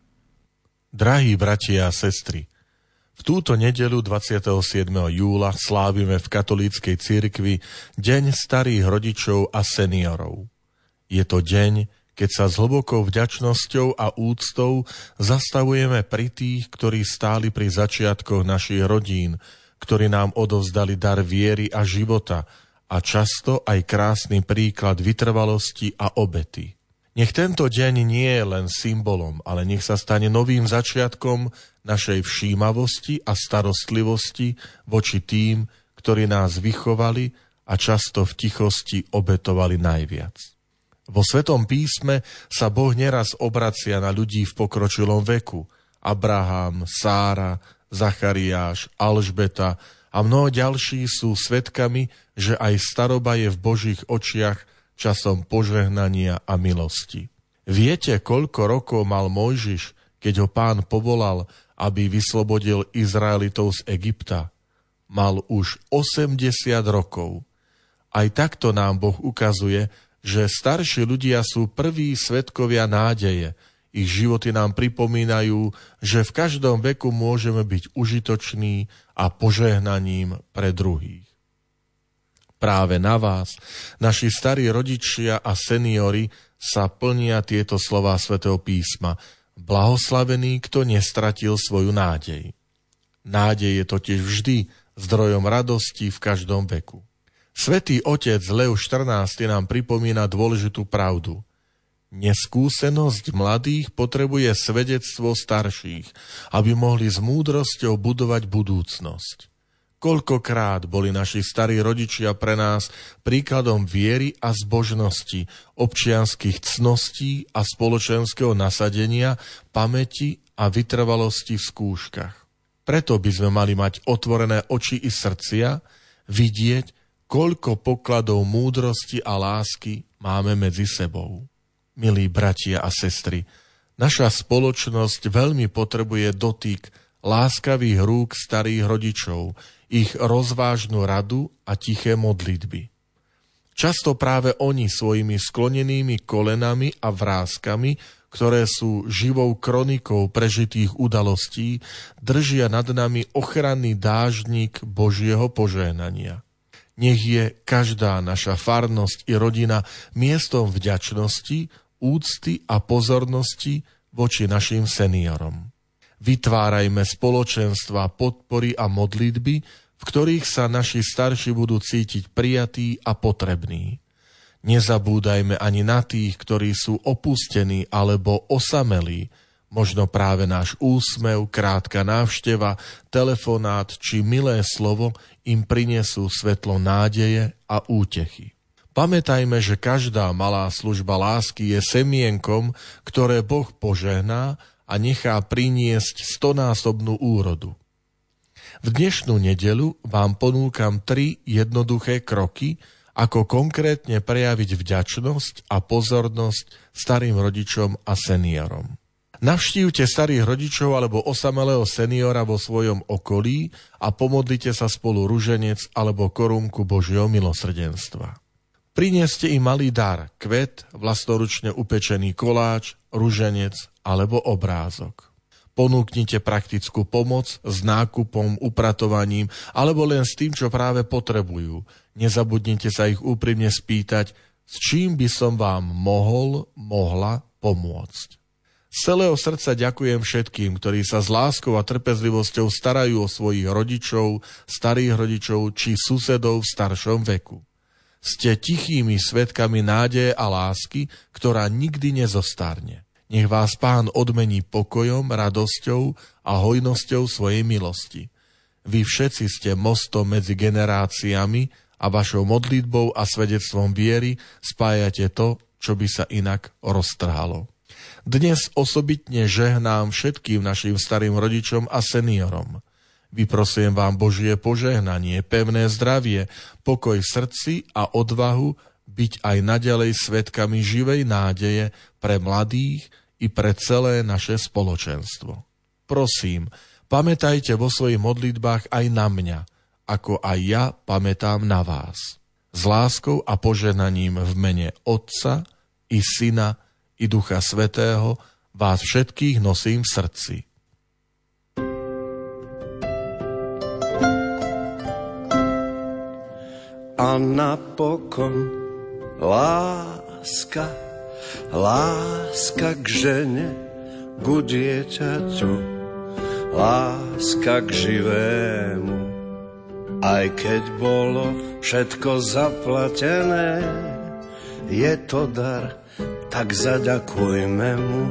Drahí bratia a sestry, v túto nedeľu 27. júla slávime v katolíckej cirkvi Deň starých rodičov a seniorov. Je to deň, keď sa s hlbokou vďačnosťou a úctou zastavujeme pri tých, ktorí stáli pri začiatkoch našich rodín, ktorí nám odovzdali dar viery a života a často aj krásny príklad vytrvalosti a obety. Nech tento deň nie je len symbolom, ale nech sa stane novým začiatkom našej všímavosti a starostlivosti voči tým, ktorí nás vychovali a často v tichosti obetovali najviac. Vo Svetom písme sa Boh neraz obracia na ľudí v pokročilom veku. Abraham, Sára, Zachariáš, Alžbeta a mnoho ďalší sú svedkami, že aj staroba je v Božích očiach časom požehnania a milosti. Viete, koľko rokov mal Mojžiš, keď ho Pán povolal, aby vyslobodil Izraelitov z Egypta? Mal už 80 rokov. Aj takto nám Boh ukazuje, že starší ľudia sú prví svedkovia nádeje. Ich životy nám pripomínajú, že v každom veku môžeme byť užitoční a požehnaním pre druhých. Práve na vás, naši starí rodičia a seniori, sa plnia tieto slová svätého písma. Blahoslavený, kto nestratil svoju nádej. Nádej je totiž vždy zdrojom radosti v každom veku. Svätý otec Leo XIV nám pripomína dôležitú pravdu. Neskúsenosť mladých potrebuje svedectvo starších, aby mohli s múdrosťou budovať budúcnosť. Koľkokrát boli naši starí rodičia pre nás príkladom viery a zbožnosti, občianskych cností a spoločenského nasadenia, pamäti a vytrvalosti v skúškach. Preto by sme mali mať otvorené oči i srdcia, vidieť, koľko pokladov múdrosti a lásky máme medzi sebou. Milí bratia a sestry, naša spoločnosť veľmi potrebuje dotyk láskavých rúk starých rodičov, ich rozvážnu radu a tiché modlitby. Často práve oni svojimi sklonenými kolenami a vráskami, ktoré sú živou kronikou prežitých udalostí, držia nad nami ochranný dážnik Božieho požehnania. Nech je každá naša farnosť i rodina miestom vďačnosti, úcty a pozornosti voči našim seniorom. Vytvárajme spoločenstva podpory a modlitby, v ktorých sa naši starší budú cítiť prijatí a potrební. Nezabúdajme ani na tých, ktorí sú opustení alebo osamelí. Možno práve náš úsmev, krátka návšteva, telefonát či milé slovo im prinesú svetlo nádeje a útechy. Pamätajme, že každá malá služba lásky je semienkom, ktoré Boh požehná a nechá priniesť 100-násobnú úrodu. V dnešnú nedeľu vám ponúkam 3 jednoduché kroky, ako konkrétne prejaviť vďačnosť a pozornosť starým rodičom a seniorom. Navštívte starých rodičov alebo osamelého seniora vo svojom okolí a pomodlite sa spolu ruženec alebo korunku Božieho milosrdenstva. Prineste im malý dar, kvet, vlastnoručne upečený koláč, ruženec alebo obrázok. Ponúknite praktickú pomoc s nákupom, upratovaním alebo len s tým, čo práve potrebujú. Nezabudnite sa ich úprimne spýtať, s čím by som vám mohla pomôcť. Z celého srdca ďakujem všetkým, ktorí sa s láskou a trpezlivosťou starajú o svojich rodičov, starých rodičov či susedov v staršom veku. Ste tichými svedkami nádeje a lásky, ktorá nikdy nezostarne. Nech vás Pán odmení pokojom, radosťou a hojnosťou svojej milosti. Vy všetci ste mostom medzi generáciami a vašou modlitbou a svedectvom viery spájate to, čo by sa inak roztrhalo. Dnes osobitne žehnám všetkým našim starým rodičom a seniorom. Vyprosujem vám Božie požehnanie, pevné zdravie, pokoj v srdci a odvahu byť aj naďalej svedkami živej nádeje pre mladých i pre celé naše spoločenstvo. Prosím, pamätajte vo svojich modlitbách aj na mňa, ako aj ja pamätám na vás. S láskou a požehnaním v mene Otca i Syna i Ducha Svätého vás všetkých nosím v srdci. A napokon láska, láska k žene, ku dieťaťu, láska k živému. Aj keď bolo všetko zaplatené, je to dar, tak zaďakujme mu.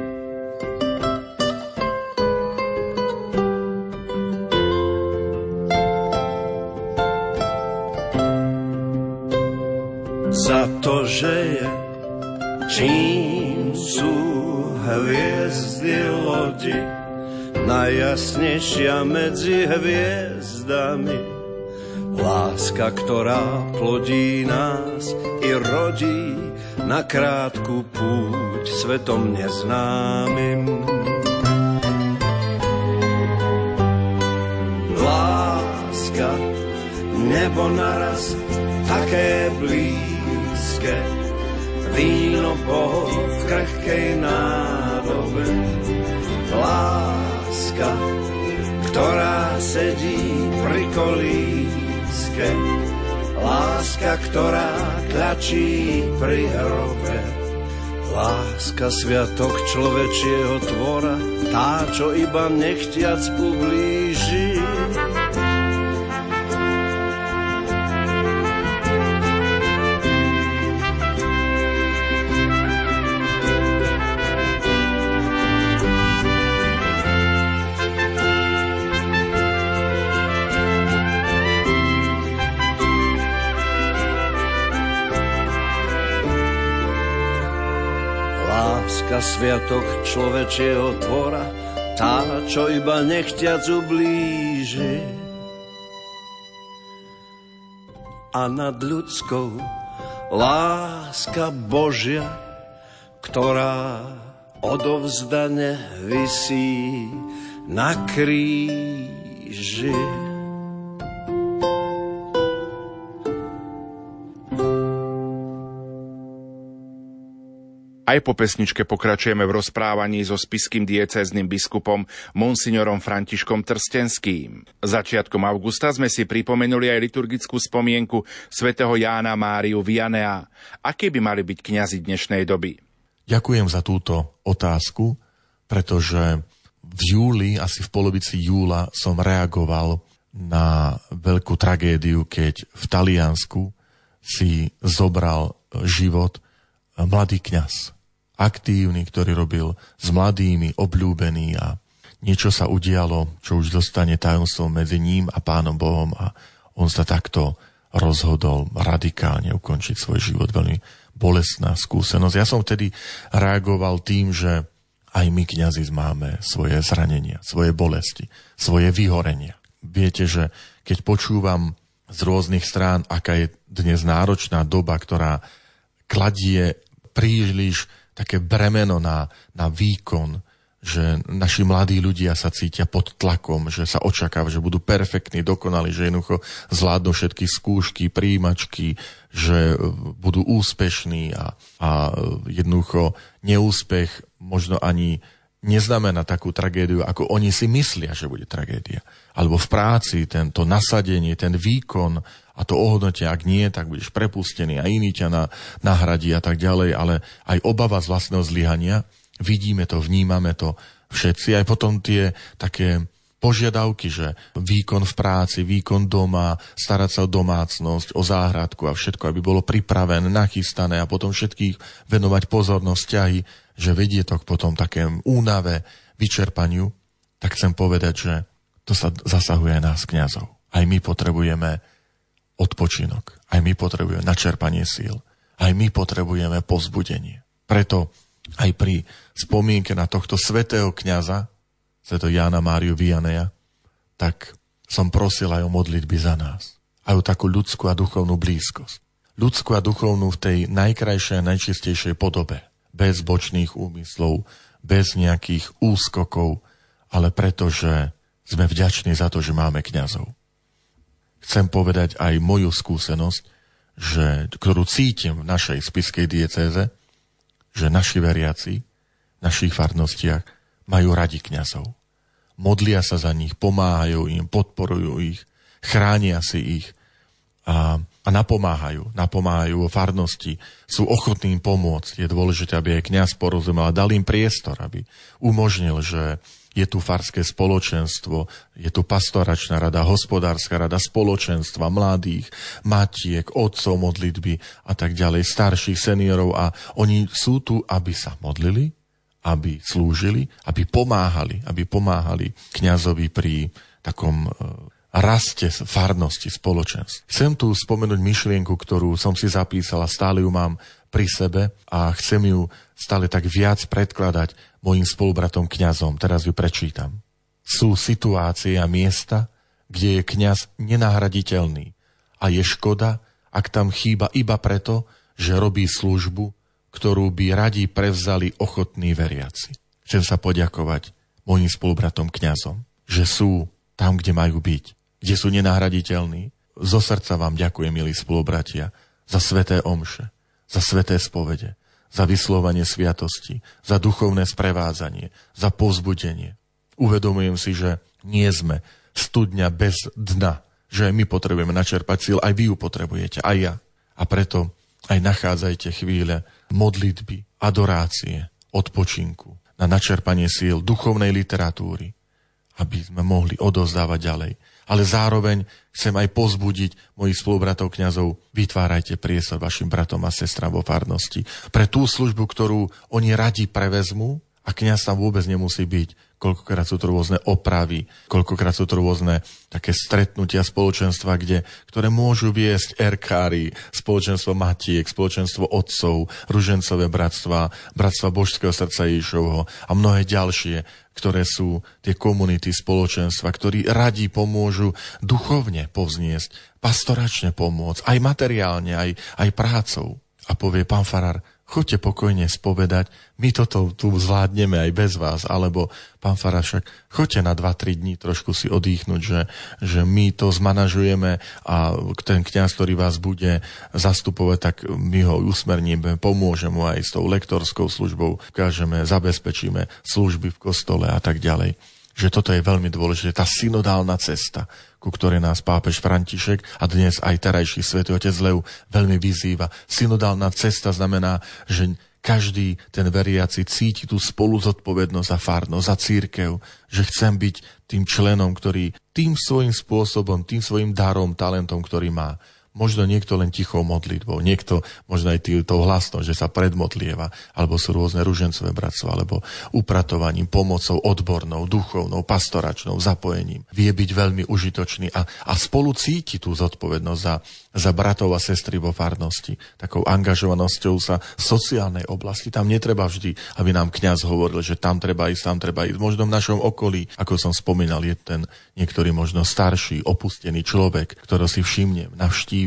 Za to, že je, čím sú hviezdy lodi, najjasnejšia medzi hviezdami. Láska, ktorá plodí nás i rodí na krátku púť svetom neznámym. Láska, nebo naraz také blízke, víno Boh v krehkej nádobe. Láska, ktorá sedí pri kolíske láska, ktorá kľačí pri hrobe. Láska, sviatok človečieho tvora, tá, čo iba nechtiac ublíži. Láska, sviatok človečieho tvora, tá, čo iba nechtiac ublíži. A nad ľudskou láska Božia, ktorá odovzdane visí na kríži. Aj po pesničke pokračujeme v rozprávaní so spišským diecéznym biskupom monsignorom Františkom Trstenským. Začiatkom augusta sme si pripomenuli aj liturgickú spomienku svätého Jána Máriu Viannea. Aké by mali byť kňazi dnešnej doby? Ďakujem za túto otázku, pretože v júli, asi v polovici júla, som reagoval na veľkú tragédiu, keď v Taliansku si zobral život mladý kňaz. Aktívny, ktorý robil s mladými, obľúbený, a niečo sa udialo, čo už dostane tajomstvom medzi ním a Pánom Bohom, a on sa takto rozhodol radikálne ukončiť svoj život. Veľmi bolestná skúsenosť. Ja som vtedy reagoval tým, že aj my kňazi máme svoje zranenia, svoje bolesti, svoje vyhorenia. Viete, že keď počúvam z rôznych strán, aká je dnes náročná doba, ktorá kladie príliš také bremeno na výkon, že naši mladí ľudia sa cítia pod tlakom, že sa očakáva, že budú perfektní, dokonali, že jednoducho zvládnu všetky skúšky, prijímačky, že budú úspešní a jednoducho neúspech možno ani neznamená takú tragédiu, ako oni si myslia, že bude tragédia. Alebo v práci to nasadenie, ten výkon a to ohodnotie, ak nie, tak budeš prepustený a iný ťa nahradí a tak ďalej, ale aj obava z vlastného zlyhania, vidíme to, vnímame to všetci, aj potom tie také požiadavky, že výkon v práci, výkon doma, starať sa o domácnosť, o záhradku a všetko, aby bolo pripravené, nachystané, a potom všetkých venovať pozornosť, vzťahy, že vedie to k potom takému únave, vyčerpaniu, tak chcem povedať, že to sa zasahuje aj nás, kňazov. Aj my potrebujeme odpočinok, aj my potrebujeme načerpanie síl, aj my potrebujeme povzbudenie. Preto aj pri spomienke na tohto svätého kňaza, svätého Jána Máriu Viannea, tak som prosil aj o modlitby za nás. Aj o takú ľudskú a duchovnú blízkosť. Ľudskú a duchovnú v tej najkrajšej a najčistejšej podobe. Bez bočných úmyslov, bez nejakých úskokov, ale pretože sme vďační za to, že máme kňazov. Chcem povedať aj moju skúsenosť, ktorú cítim v našej spišskej diecéze, že naši veriaci v našich farnostiach majú radi kňazov. Modlia sa za nich, pomáhajú im, podporujú ich, chránia si ich a napomáhajú vo farnosti, sú ochotní im pomôcť. Je dôležité, aby aj kňaz porozumel a dal im priestor, aby umožnil, že je tu farské spoločenstvo, je tu pastoračná rada, hospodárska rada, spoločenstva mladých, matiek, otcov modlitby a tak ďalej, starších, seniorov, a oni sú tu, aby sa modlili, aby slúžili, aby pomáhali kňazovi pri takom raste farnosti, spoločenstv. Chcem tu spomenúť myšlienku, ktorú som si zapísala, stále ju mám pri sebe a chcem ju stále tak viac predkladať mojim spolubratom kňazom. Teraz ju prečítam. Sú situácie a miesta, kde je kňaz nenahraditeľný a je škoda, ak tam chýba iba preto, že robí službu, ktorú by radi prevzali ochotní veriaci. Chcem sa poďakovať mojim spolubratom kňazom, že sú tam, kde majú byť, kde sú nenahraditeľní. Zo srdca vám ďakujem, milí spolubratia, za sväté omše, za sväté spovede, za vyslovanie sviatosti, za duchovné sprevádzanie, za povzbudenie. Uvedomujem si, že nie sme studňa bez dna, že my potrebujeme načerpať síl, aj vy ju potrebujete, aj ja. A preto aj nachádzajte chvíle modlitby, adorácie, odpočinku, na načerpanie síl duchovnej literatúry, aby sme mohli odovzdávať ďalej. Ale zároveň chcem aj pozbudiť mojich spolubratov kňazov, vytvárajte priestor vašim bratom a sestram vo farnosti pre tú službu, ktorú oni radi prevezmú, a kňaz tam vôbec nemusí byť. Koľkokrát sú to rôzne opravy, koľkokrát sú to rôzne také stretnutia spoločenstva, ktoré môžu viesť erkári, spoločenstvo matiek, spoločenstvo otcov, ružencové bratstva, bratstva Božského srdca Ježišovho a mnohé ďalšie, ktoré sú tie komunity spoločenstva, ktorí radi pomôžu duchovne povzniesť, pastoračne pomôcť, aj materiálne, aj prácou. A povie pán farár, choďte pokojne spovedať, my toto tu zvládneme aj bez vás, alebo pán farár, však choďte na 2-3 dní trošku si odýchnuť, že my to zmanažujeme a ten kňaz, ktorý vás bude zastupovať, tak my ho usmerníme, pomôžeme mu aj s tou lektorskou službou, ukážeme, zabezpečíme služby v kostole a tak ďalej. Že toto je veľmi dôležité, tá synodálna cesta, ku ktorej nás pápež František a dnes aj terajší svätý otec Lev veľmi vyzýva. Synodálna cesta znamená, že každý ten veriaci cíti tú spolu zodpovednosť za farnosť, za cirkev, že chcem byť tým členom, ktorý tým svojím spôsobom, tým svojím darom, talentom, ktorý má. Možno niekto len tichou modlitbou, niekto možno aj tou hlasnou, že sa predmodlieva, alebo sú rôzne ružencové bratstva, alebo upratovaním, pomocou odbornou, duchovnou, pastoračnou, zapojením. Vie byť veľmi užitočný a spolu cíti tú zodpovednosť za bratov a sestry vo farnosti. Takou angažovanosťou sa v sociálnej oblasti. Tam netreba vždy, aby nám kňaz hovoril, že tam treba ísť. Možno v našom okolí, ako som spomínal, je ten niektorý možno starší, opustený človek, ktorého si všimnem, navštívim,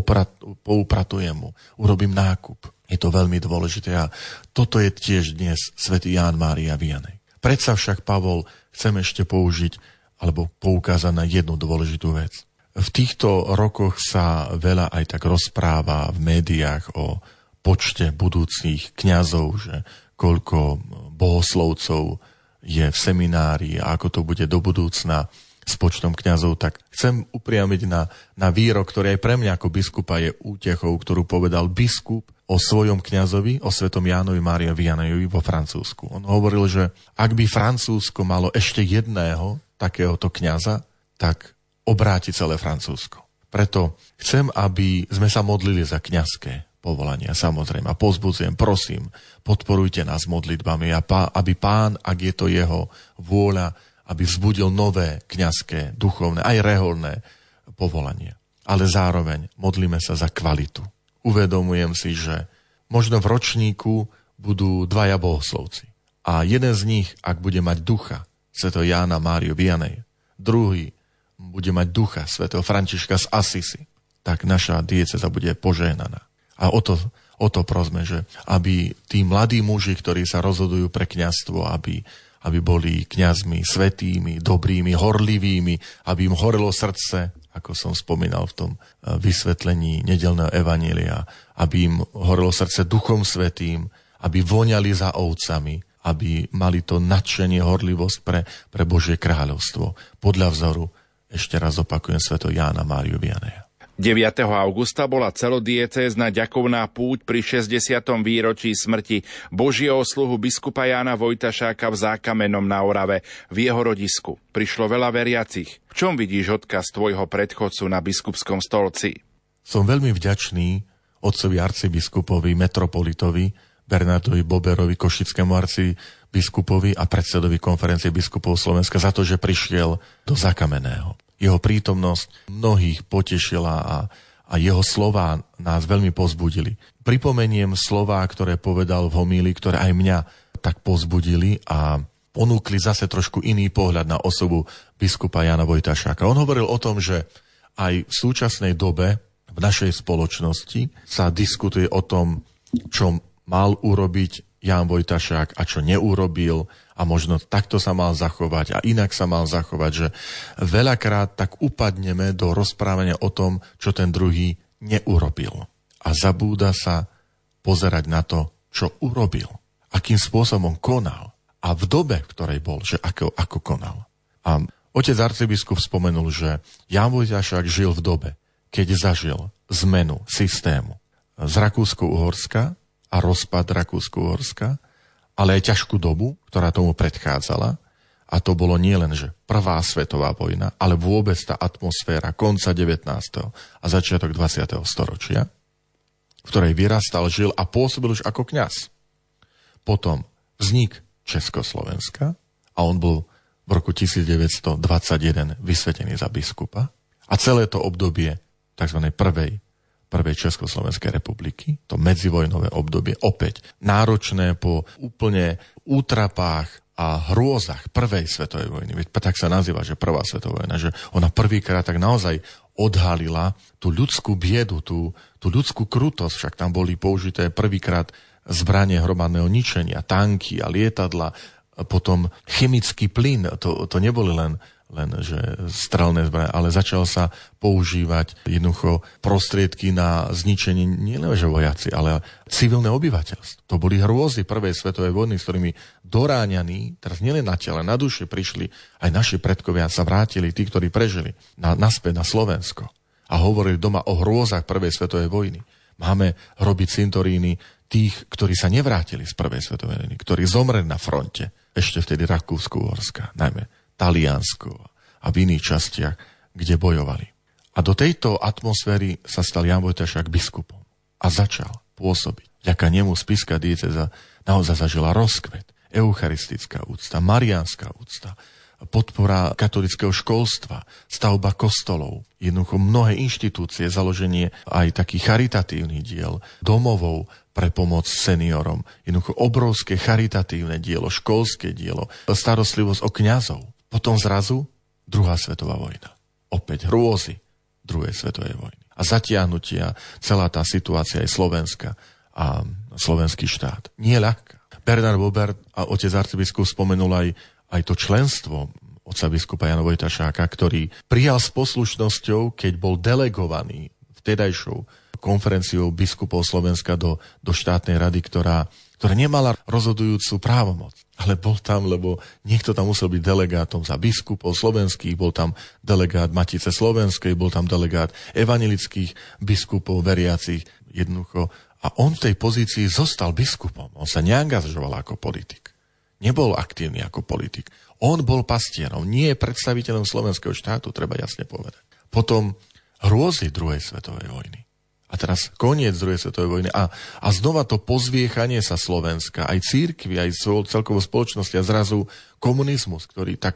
poupratujem mu, urobím nákup. Je to veľmi dôležité a toto je tiež dnes svätý Ján Mária Vianney. Predsa však, Pavol, chcem ešte použiť alebo poukázať na jednu dôležitú vec. V týchto rokoch sa veľa aj tak rozpráva v médiách o počte budúcich kňazov, že koľko bohoslovcov je v seminári a ako to bude do budúcna s počtom kňazov, tak chcem upriamiť na výrok, ktorý aj pre mňa ako biskupa je útechou, ktorú povedal biskup o svojom kňazovi, o svetom Jánovi Mária Vianneyovi vo Francúzsku. On hovoril, že ak by Francúzsko malo ešte jedného takéhoto kňaza, tak obráti celé Francúzsko. Preto chcem, aby sme sa modlili za kňazské povolania, samozrejme. A pozbudzujem, prosím, podporujte nás modlitbami, aby Pán, ak je to jeho vôľa, aby vzbudil nové kňazské, duchovné, aj reholné povolanie. Ale zároveň modlíme sa za kvalitu. Uvedomujem si, že možno v ročníku budú 2 bohoslovci. A jeden z nich, ak bude mať ducha svätého Jána Máriu Vianney, druhý bude mať ducha svätého Františka z Asisi, tak naša diecéza bude požehnaná. A o to prosme, že aby tí mladí muži, ktorí sa rozhodujú pre kňazstvo, aby boli kňazmi svätými, dobrými, horlivými, aby im horelo srdce, ako som spomínal v tom vysvetlení nedeľného evanjelia, aby im horelo srdce Duchom Svätým, aby voňali za ovcami, aby mali to nadšenie, horlivosť pre Božie kráľovstvo. Podľa vzoru, ešte raz opakujem, svätého Jána Máriu Vianneya. 9. augusta bola celodiecézna ďakovná púť pri 60. výročí smrti Božieho sluhu biskupa Jána Vojtašáka v Zákamenom na Orave v jeho rodisku. Prišlo veľa veriacich. V čom vidíš odkaz tvojho predchodcu na biskupskom stolci? Som veľmi vďačný otcovi arcibiskupovi, metropolitovi Bernardovi Boberovi, košickému arcibiskupovi a predsedovi konferencie biskupov Slovenska za to, že prišiel do Zákamenného. Jeho prítomnosť mnohých potešila a jeho slová nás veľmi pozbudili. Pripomeniem slová, ktoré povedal v homílii, ktoré aj mňa tak pozbudili a ponúkli zase trošku iný pohľad na osobu biskupa Jána Vojtašáka. On hovoril o tom, že aj v súčasnej dobe v našej spoločnosti sa diskutuje o tom, čo mal urobiť Ján Vojtašák a čo neurobil a možno takto sa mal zachovať a inak sa mal zachovať, že veľakrát tak upadneme do rozprávania o tom, čo ten druhý neurobil. A zabúda sa pozerať na to, čo urobil, akým spôsobom konal a v dobe, v ktorej bol, že ako konal. A Otec arcibiskup spomenul, že Ján Vojtašák žil v dobe, keď zažil zmenu systému z Rakúsko-Uhorska a rozpad Rakúsko-Uhorska, ale aj ťažkú dobu, ktorá tomu predchádzala. A to bolo nielen, že prvá svetová vojna, ale vôbec tá atmosféra konca 19. a začiatok 20. storočia, v ktorej vyrastal, žil a pôsobil už ako kňaz. Potom vznik Československa a on bol v roku 1921 vysvetený za biskupa a celé to obdobie tzv. prvej Československej republiky, to medzivojnové obdobie, opäť náročné po úplne útrapách a hrôzach prvej svetovej vojny. Veď tak sa nazýva, že prvá svetová vojna, že ona prvýkrát tak naozaj odhalila tú ľudskú biedu, tú ľudskú krutosť, však tam boli použité prvýkrát zbranie hromadného ničenia, tanky a lietadla, potom chemický plyn, to neboli len že strelné zbrane, ale začal sa používať jednoducho prostriedky na zničenie nielen že vojaci, ale civilné obyvateľstvo. To boli hrôzy prvej svetovej vojny, s ktorými doráňaní, teraz nielen na tele, na duši prišli, aj naši predkovia sa vrátili, tí, ktorí prežili, naspäť na Slovensko a hovorili doma o hrôzach prvej svetovej vojny. Máme robiť cintoríny tých, ktorí sa nevrátili z prvej svetovej vojny, ktorí zomreli na fronte, ešte vtedy Rakúsko-Uhorska, najmä Taliansko a v iných častiach, kde bojovali. A do tejto atmosféry sa stal Ján Vojtašák biskupom a začal pôsobiť. Vďaka nemu spišská diecéza naozaj zažila rozkvet, eucharistická úcta, mariánska úcta, podpora katolického školstva, stavba kostolov, jednoducho mnohé inštitúcie, založenie aj takých charitatívnych diel, domovov pre pomoc seniorom, jednoducho obrovské charitatívne dielo, školské dielo, starostlivosť o kňazov. Potom zrazu druhá svetová vojna. Opäť hrôzy druhej svetovej vojny. A zatiahnutia, celá tá situácia aj Slovenska a slovenský štát. Nie ľahká. Bernard Bobert a otec arcibiskup spomenul aj to členstvo otca biskupa Jána Vojtašáka, ktorý prijal s poslušnosťou, keď bol delegovaný vtedajšou konferenciou biskupov Slovenska do štátnej rady, ktorá nemala rozhodujúcu právomoc. Ale bol tam, lebo niekto tam musel byť delegátom za biskupov slovenských, bol tam delegát Matice slovenskej, bol tam delegát evanjelických biskupov veriacich jednoducho. A on v tej pozícii zostal biskupom. On sa neangažoval ako politik. Nebol aktívny ako politik. On bol pastierom, nie predstaviteľom slovenského štátu, treba jasne povedať. Potom hrôzy druhej svetovej vojny. A teraz koniec druhej svetovej vojny a znova to pozviechanie sa Slovenska, aj cirkvi, aj celkovo spoločnosti a zrazu komunizmus, ktorý tak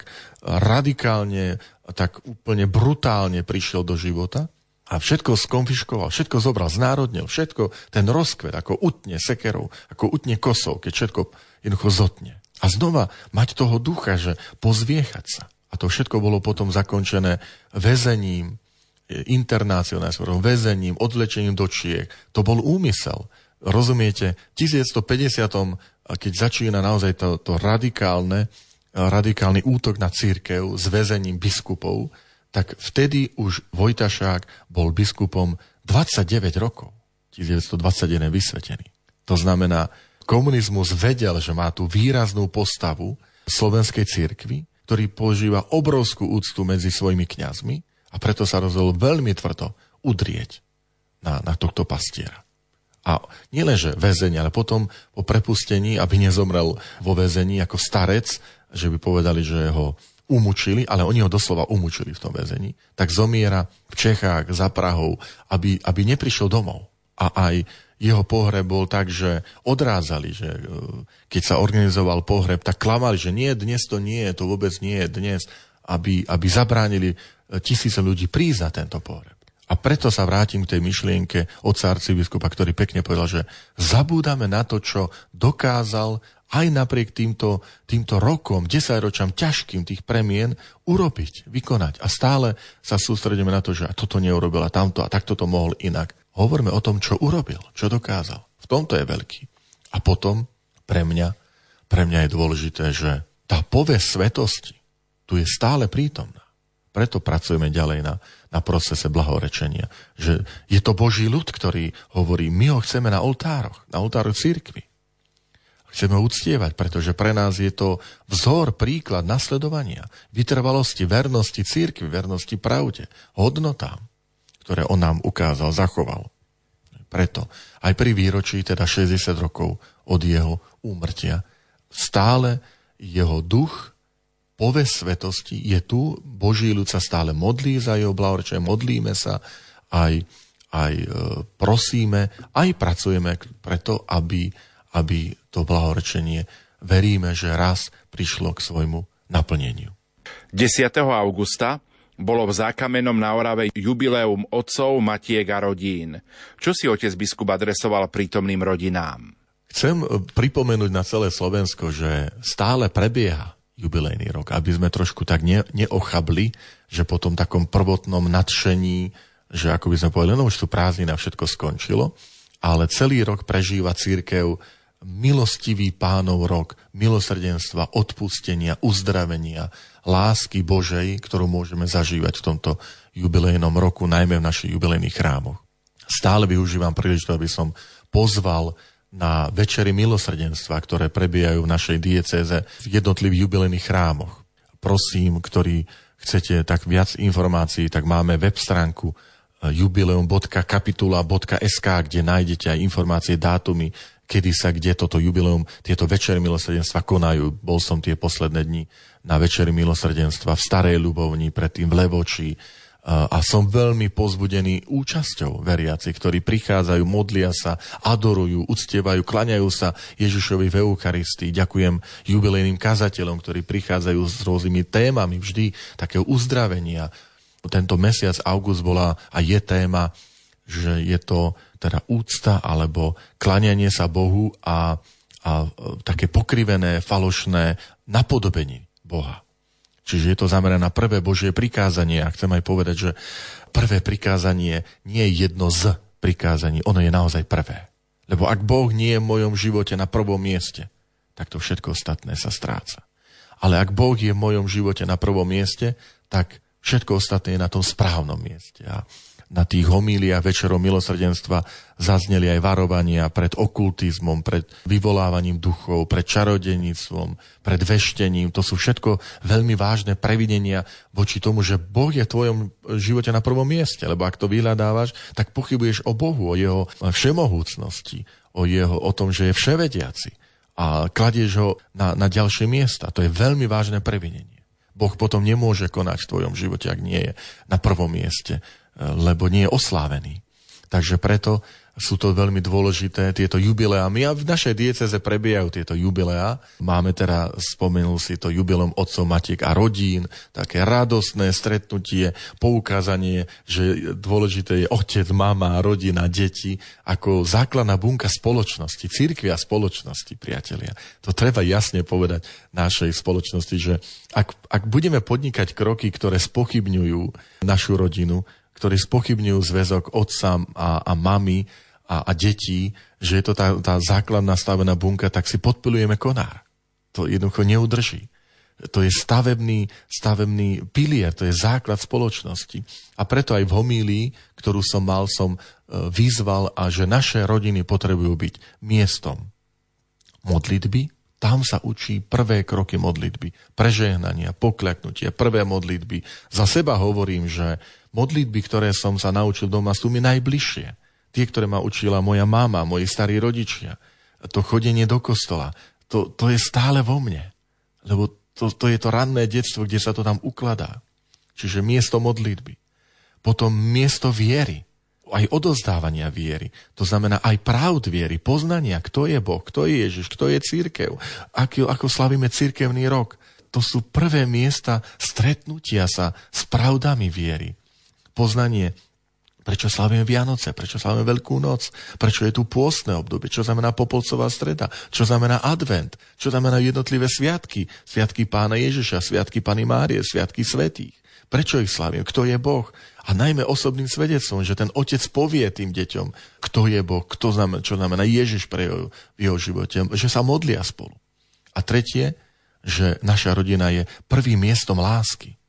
radikálne, tak úplne brutálne prišiel do života a všetko skonfiškoval, všetko zobral, znárodnil, všetko, ten rozkvet, ako utne sekerou, ako utne kosou, keď všetko jednoducho zotne. A znova mať toho ducha, že pozviechať sa. A to všetko bolo potom zakončené väzením, internáciou, väzením, odvlečením do Čiech. To bol úmysel. Rozumiete? V 1950, keď začína naozaj to radikálny útok na cirkev s väzením biskupov, tak vtedy už Vojtašák bol biskupom 29 rokov. 1921 vysvetený. To znamená, komunizmus vedel, že má tú výraznú postavu slovenskej cirkvi, ktorý používa obrovskú úctu medzi svojimi kňazmi, a preto sa rozhodol veľmi tvrdo udrieť na tohto pastiera. A nielenže väzenie, ale potom po prepustení, aby nezomrel vo väzení ako starec, že by povedali, že ho umučili, ale oni ho doslova umučili v tom väzení, tak zomiera v Čechách za Prahou, aby neprišiel domov. A aj jeho pohreb bol tak, že odrázali, že keď sa organizoval pohreb, tak klamali, že nie, dnes to nie je, to vôbec nie je dnes, aby zabránili tisíce ľudí prísť na tento pohreb. A preto sa vrátim k tej myšlienke otca arcibiskupa, ktorý pekne povedal, že zabúdame na to, čo dokázal aj napriek týmto rokom, 10 ročam ťažkým tých premien urobiť, vykonať. A stále sa sústredíme na to, že toto neurobil a tamto a takto to mohol inak. Hovoríme o tom, čo urobil, čo dokázal. V tomto je veľký. A potom pre mňa je dôležité, že tá povesť svetosti tu je stále prítomná. Preto pracujeme ďalej na procese blahorečenia. Že je to Boží ľud, ktorý hovorí, my ho chceme na oltároch cirkvi. Chceme uctievať, pretože pre nás je to vzor, príklad nasledovania, vytrvalosti, vernosti cirkvi, vernosti pravde, hodnotám, ktoré on nám ukázal, zachoval. Preto aj pri výročí, teda 60 rokov od jeho úmrtia, stále jeho duch, povesť svetosti je tu, Boží ľud sa stále modlí za jeho blahorečenie, modlíme sa, aj prosíme, aj pracujeme preto, aby to blahorečenie, veríme, že raz prišlo k svojmu naplneniu. 10. augusta bolo v Zákamenom na Orave jubileum otcov, matiek a rodín. Čo si otec biskup adresoval prítomným rodinám? Chcem pripomenúť na celé Slovensko, že stále prebieha jubilejný rok, aby sme trošku tak neochabli, že po tom takom prvotnom nadšení, že ako by sme povedali, no už tu prázdnina, všetko skončilo, ale celý rok prežíva cirkev milostivý Pánov rok, milosrdenstva, odpustenia, uzdravenia, lásky Božej, ktorú môžeme zažívať v tomto jubilejnom roku, najmä v našich jubilejných chrámoch. Stále využívam príležitosť, aby som pozval na večery milosrdenstva, ktoré prebiehajú v našej diecéze v jednotlivých jubilejných chrámoch. Prosím, ktorí chcete tak viac informácií, tak máme web stránku jubileum.kapitula.sk, kde nájdete aj informácie, dátumy, kedy sa kde toto jubileum, tieto večery milosrdenstva konajú. Bol som tie posledné dni na večeri milosrdenstva v Starej Ľubovni, predtým v Levoči a som veľmi povzbudený účasťou veriaci, ktorí prichádzajú, modlia sa, adorujú, uctievajú, klaňajú sa Ježišovi v Eucharistii. Ďakujem jubilejným kazateľom, ktorí prichádzajú s rôznymi témami vždy takého uzdravenia. Tento mesiac august bola a je téma, že je to teda úcta alebo kláňanie sa Bohu a také pokrivené, falošné napodobenie Boha. Čiže je to zamerané na prvé Božie prikázanie. A chcem aj povedať, že prvé prikázanie nie je jedno z prikázaní, ono je naozaj prvé. Lebo ak Boh nie je v mojom živote na prvom mieste, tak to všetko ostatné sa stráca. Ale ak Boh je v mojom živote na prvom mieste, tak všetko ostatné je na tom správnom mieste. A na tých homíliách večerov milosrdenstva zazneli aj varovania pred okultizmom, pred vyvolávaním duchov, pred čarodeníctvom, pred veštením. To sú všetko veľmi vážne previnenia voči tomu, že Boh je v tvojom živote na prvom mieste. Lebo ak to vyhľadávaš, tak pochybuješ o Bohu, o jeho všemohúcnosti, o tom, že je vševediaci. A kladieš ho na ďalšie miesta. To je veľmi vážne previnenie. Boh potom nemôže konať v tvojom živote, ak nie je na prvom mieste, lebo nie je oslávený. Takže preto sú to veľmi dôležité tieto jubileá. My v našej dieceze prebiehajú tieto jubileá. Máme teda, spomenul si to jubileum otcov, matiek a rodín, také radostné stretnutie, poukázanie, že dôležité je otec, mama, rodina, deti, ako základná bunka spoločnosti, cirkvi a spoločnosti, priatelia. To treba jasne povedať našej spoločnosti, že ak budeme podnikať kroky, ktoré spochybňujú našu rodinu, ktorí spochybňujú zväzok otca a mamy a detí, že je to tá základná stavená bunka, tak si podpilujeme konár. To jednoducho neudrží. To je stavebný pilier, to je základ spoločnosti. A preto aj v homílii, ktorú som mal, som vyzval, a že naše rodiny potrebujú byť miestom modlitby. Tam sa učí prvé kroky modlitby, prežehnania, pokľaknutia, prvé modlitby. Za seba hovorím, že modlitby, ktoré som sa naučil doma, sú mi najbližšie. Tie, ktoré ma učila moja mama, moji starí rodičia. To chodenie do kostola, to je stále vo mne. Lebo to je to ranné detstvo, kde sa to tam ukladá. Čiže miesto modlitby. Potom miesto viery. Aj odozdávania viery. To znamená aj pravd viery, poznania, kto je Boh, kto je Ježiš, kto je cirkev, ako slavíme cirkevný rok. To sú prvé miesta stretnutia sa s pravdami viery. Poznanie, prečo slavíme Vianoce, prečo slavíme Veľkú noc, prečo je tu pôstne obdobie, čo znamená Popolcová streda, čo znamená advent, čo znamená jednotlivé sviatky, sviatky Pána Ježiša, sviatky Panny Márie, sviatky svätých. Prečo ich slavíme? Kto je Boh? A najmä osobným svedectvom, že ten otec povie tým deťom, kto je Boh, čo znamená Ježiš pre jeho živote, že sa modlia spolu. A tretie, že naša rodina je prvým miestom lásky.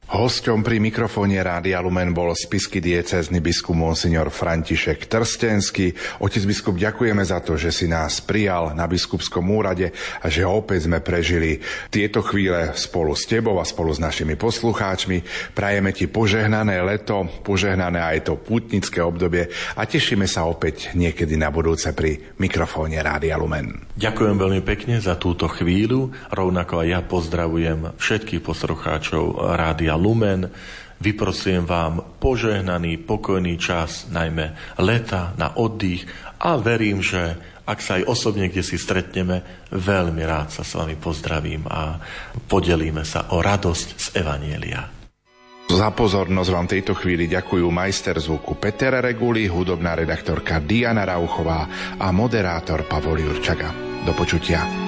Hosťom pri mikrofóne Rádia Lumen bol spišský diecézny biskup monsignor František Trstenský. Otec biskup, ďakujeme za to, že si nás prijal na biskupskom úrade a že opäť sme prežili tieto chvíle spolu s tebou a spolu s našimi poslucháčmi. Prajeme ti požehnané leto, požehnané aj to pútnické obdobie a tešíme sa opäť niekedy na budúce pri mikrofóne Rádia Lumen. Ďakujem veľmi pekne za túto chvíľu. Rovnako aj ja pozdravujem všetkých poslucháčov Rádia Lumen. Vyprosujem vám požehnaný, pokojný čas, najmä leta, na oddych a verím, že ak sa aj osobne kde si stretneme, veľmi rád sa s vami pozdravím a podelíme sa o radosť z Evanjelia. Za pozornosť vám tejto chvíli ďakujú majster zvuku Peter Reguli, hudobná redaktorka Diana Rauchová a moderátor Pavol Jurčaga. Do počutia.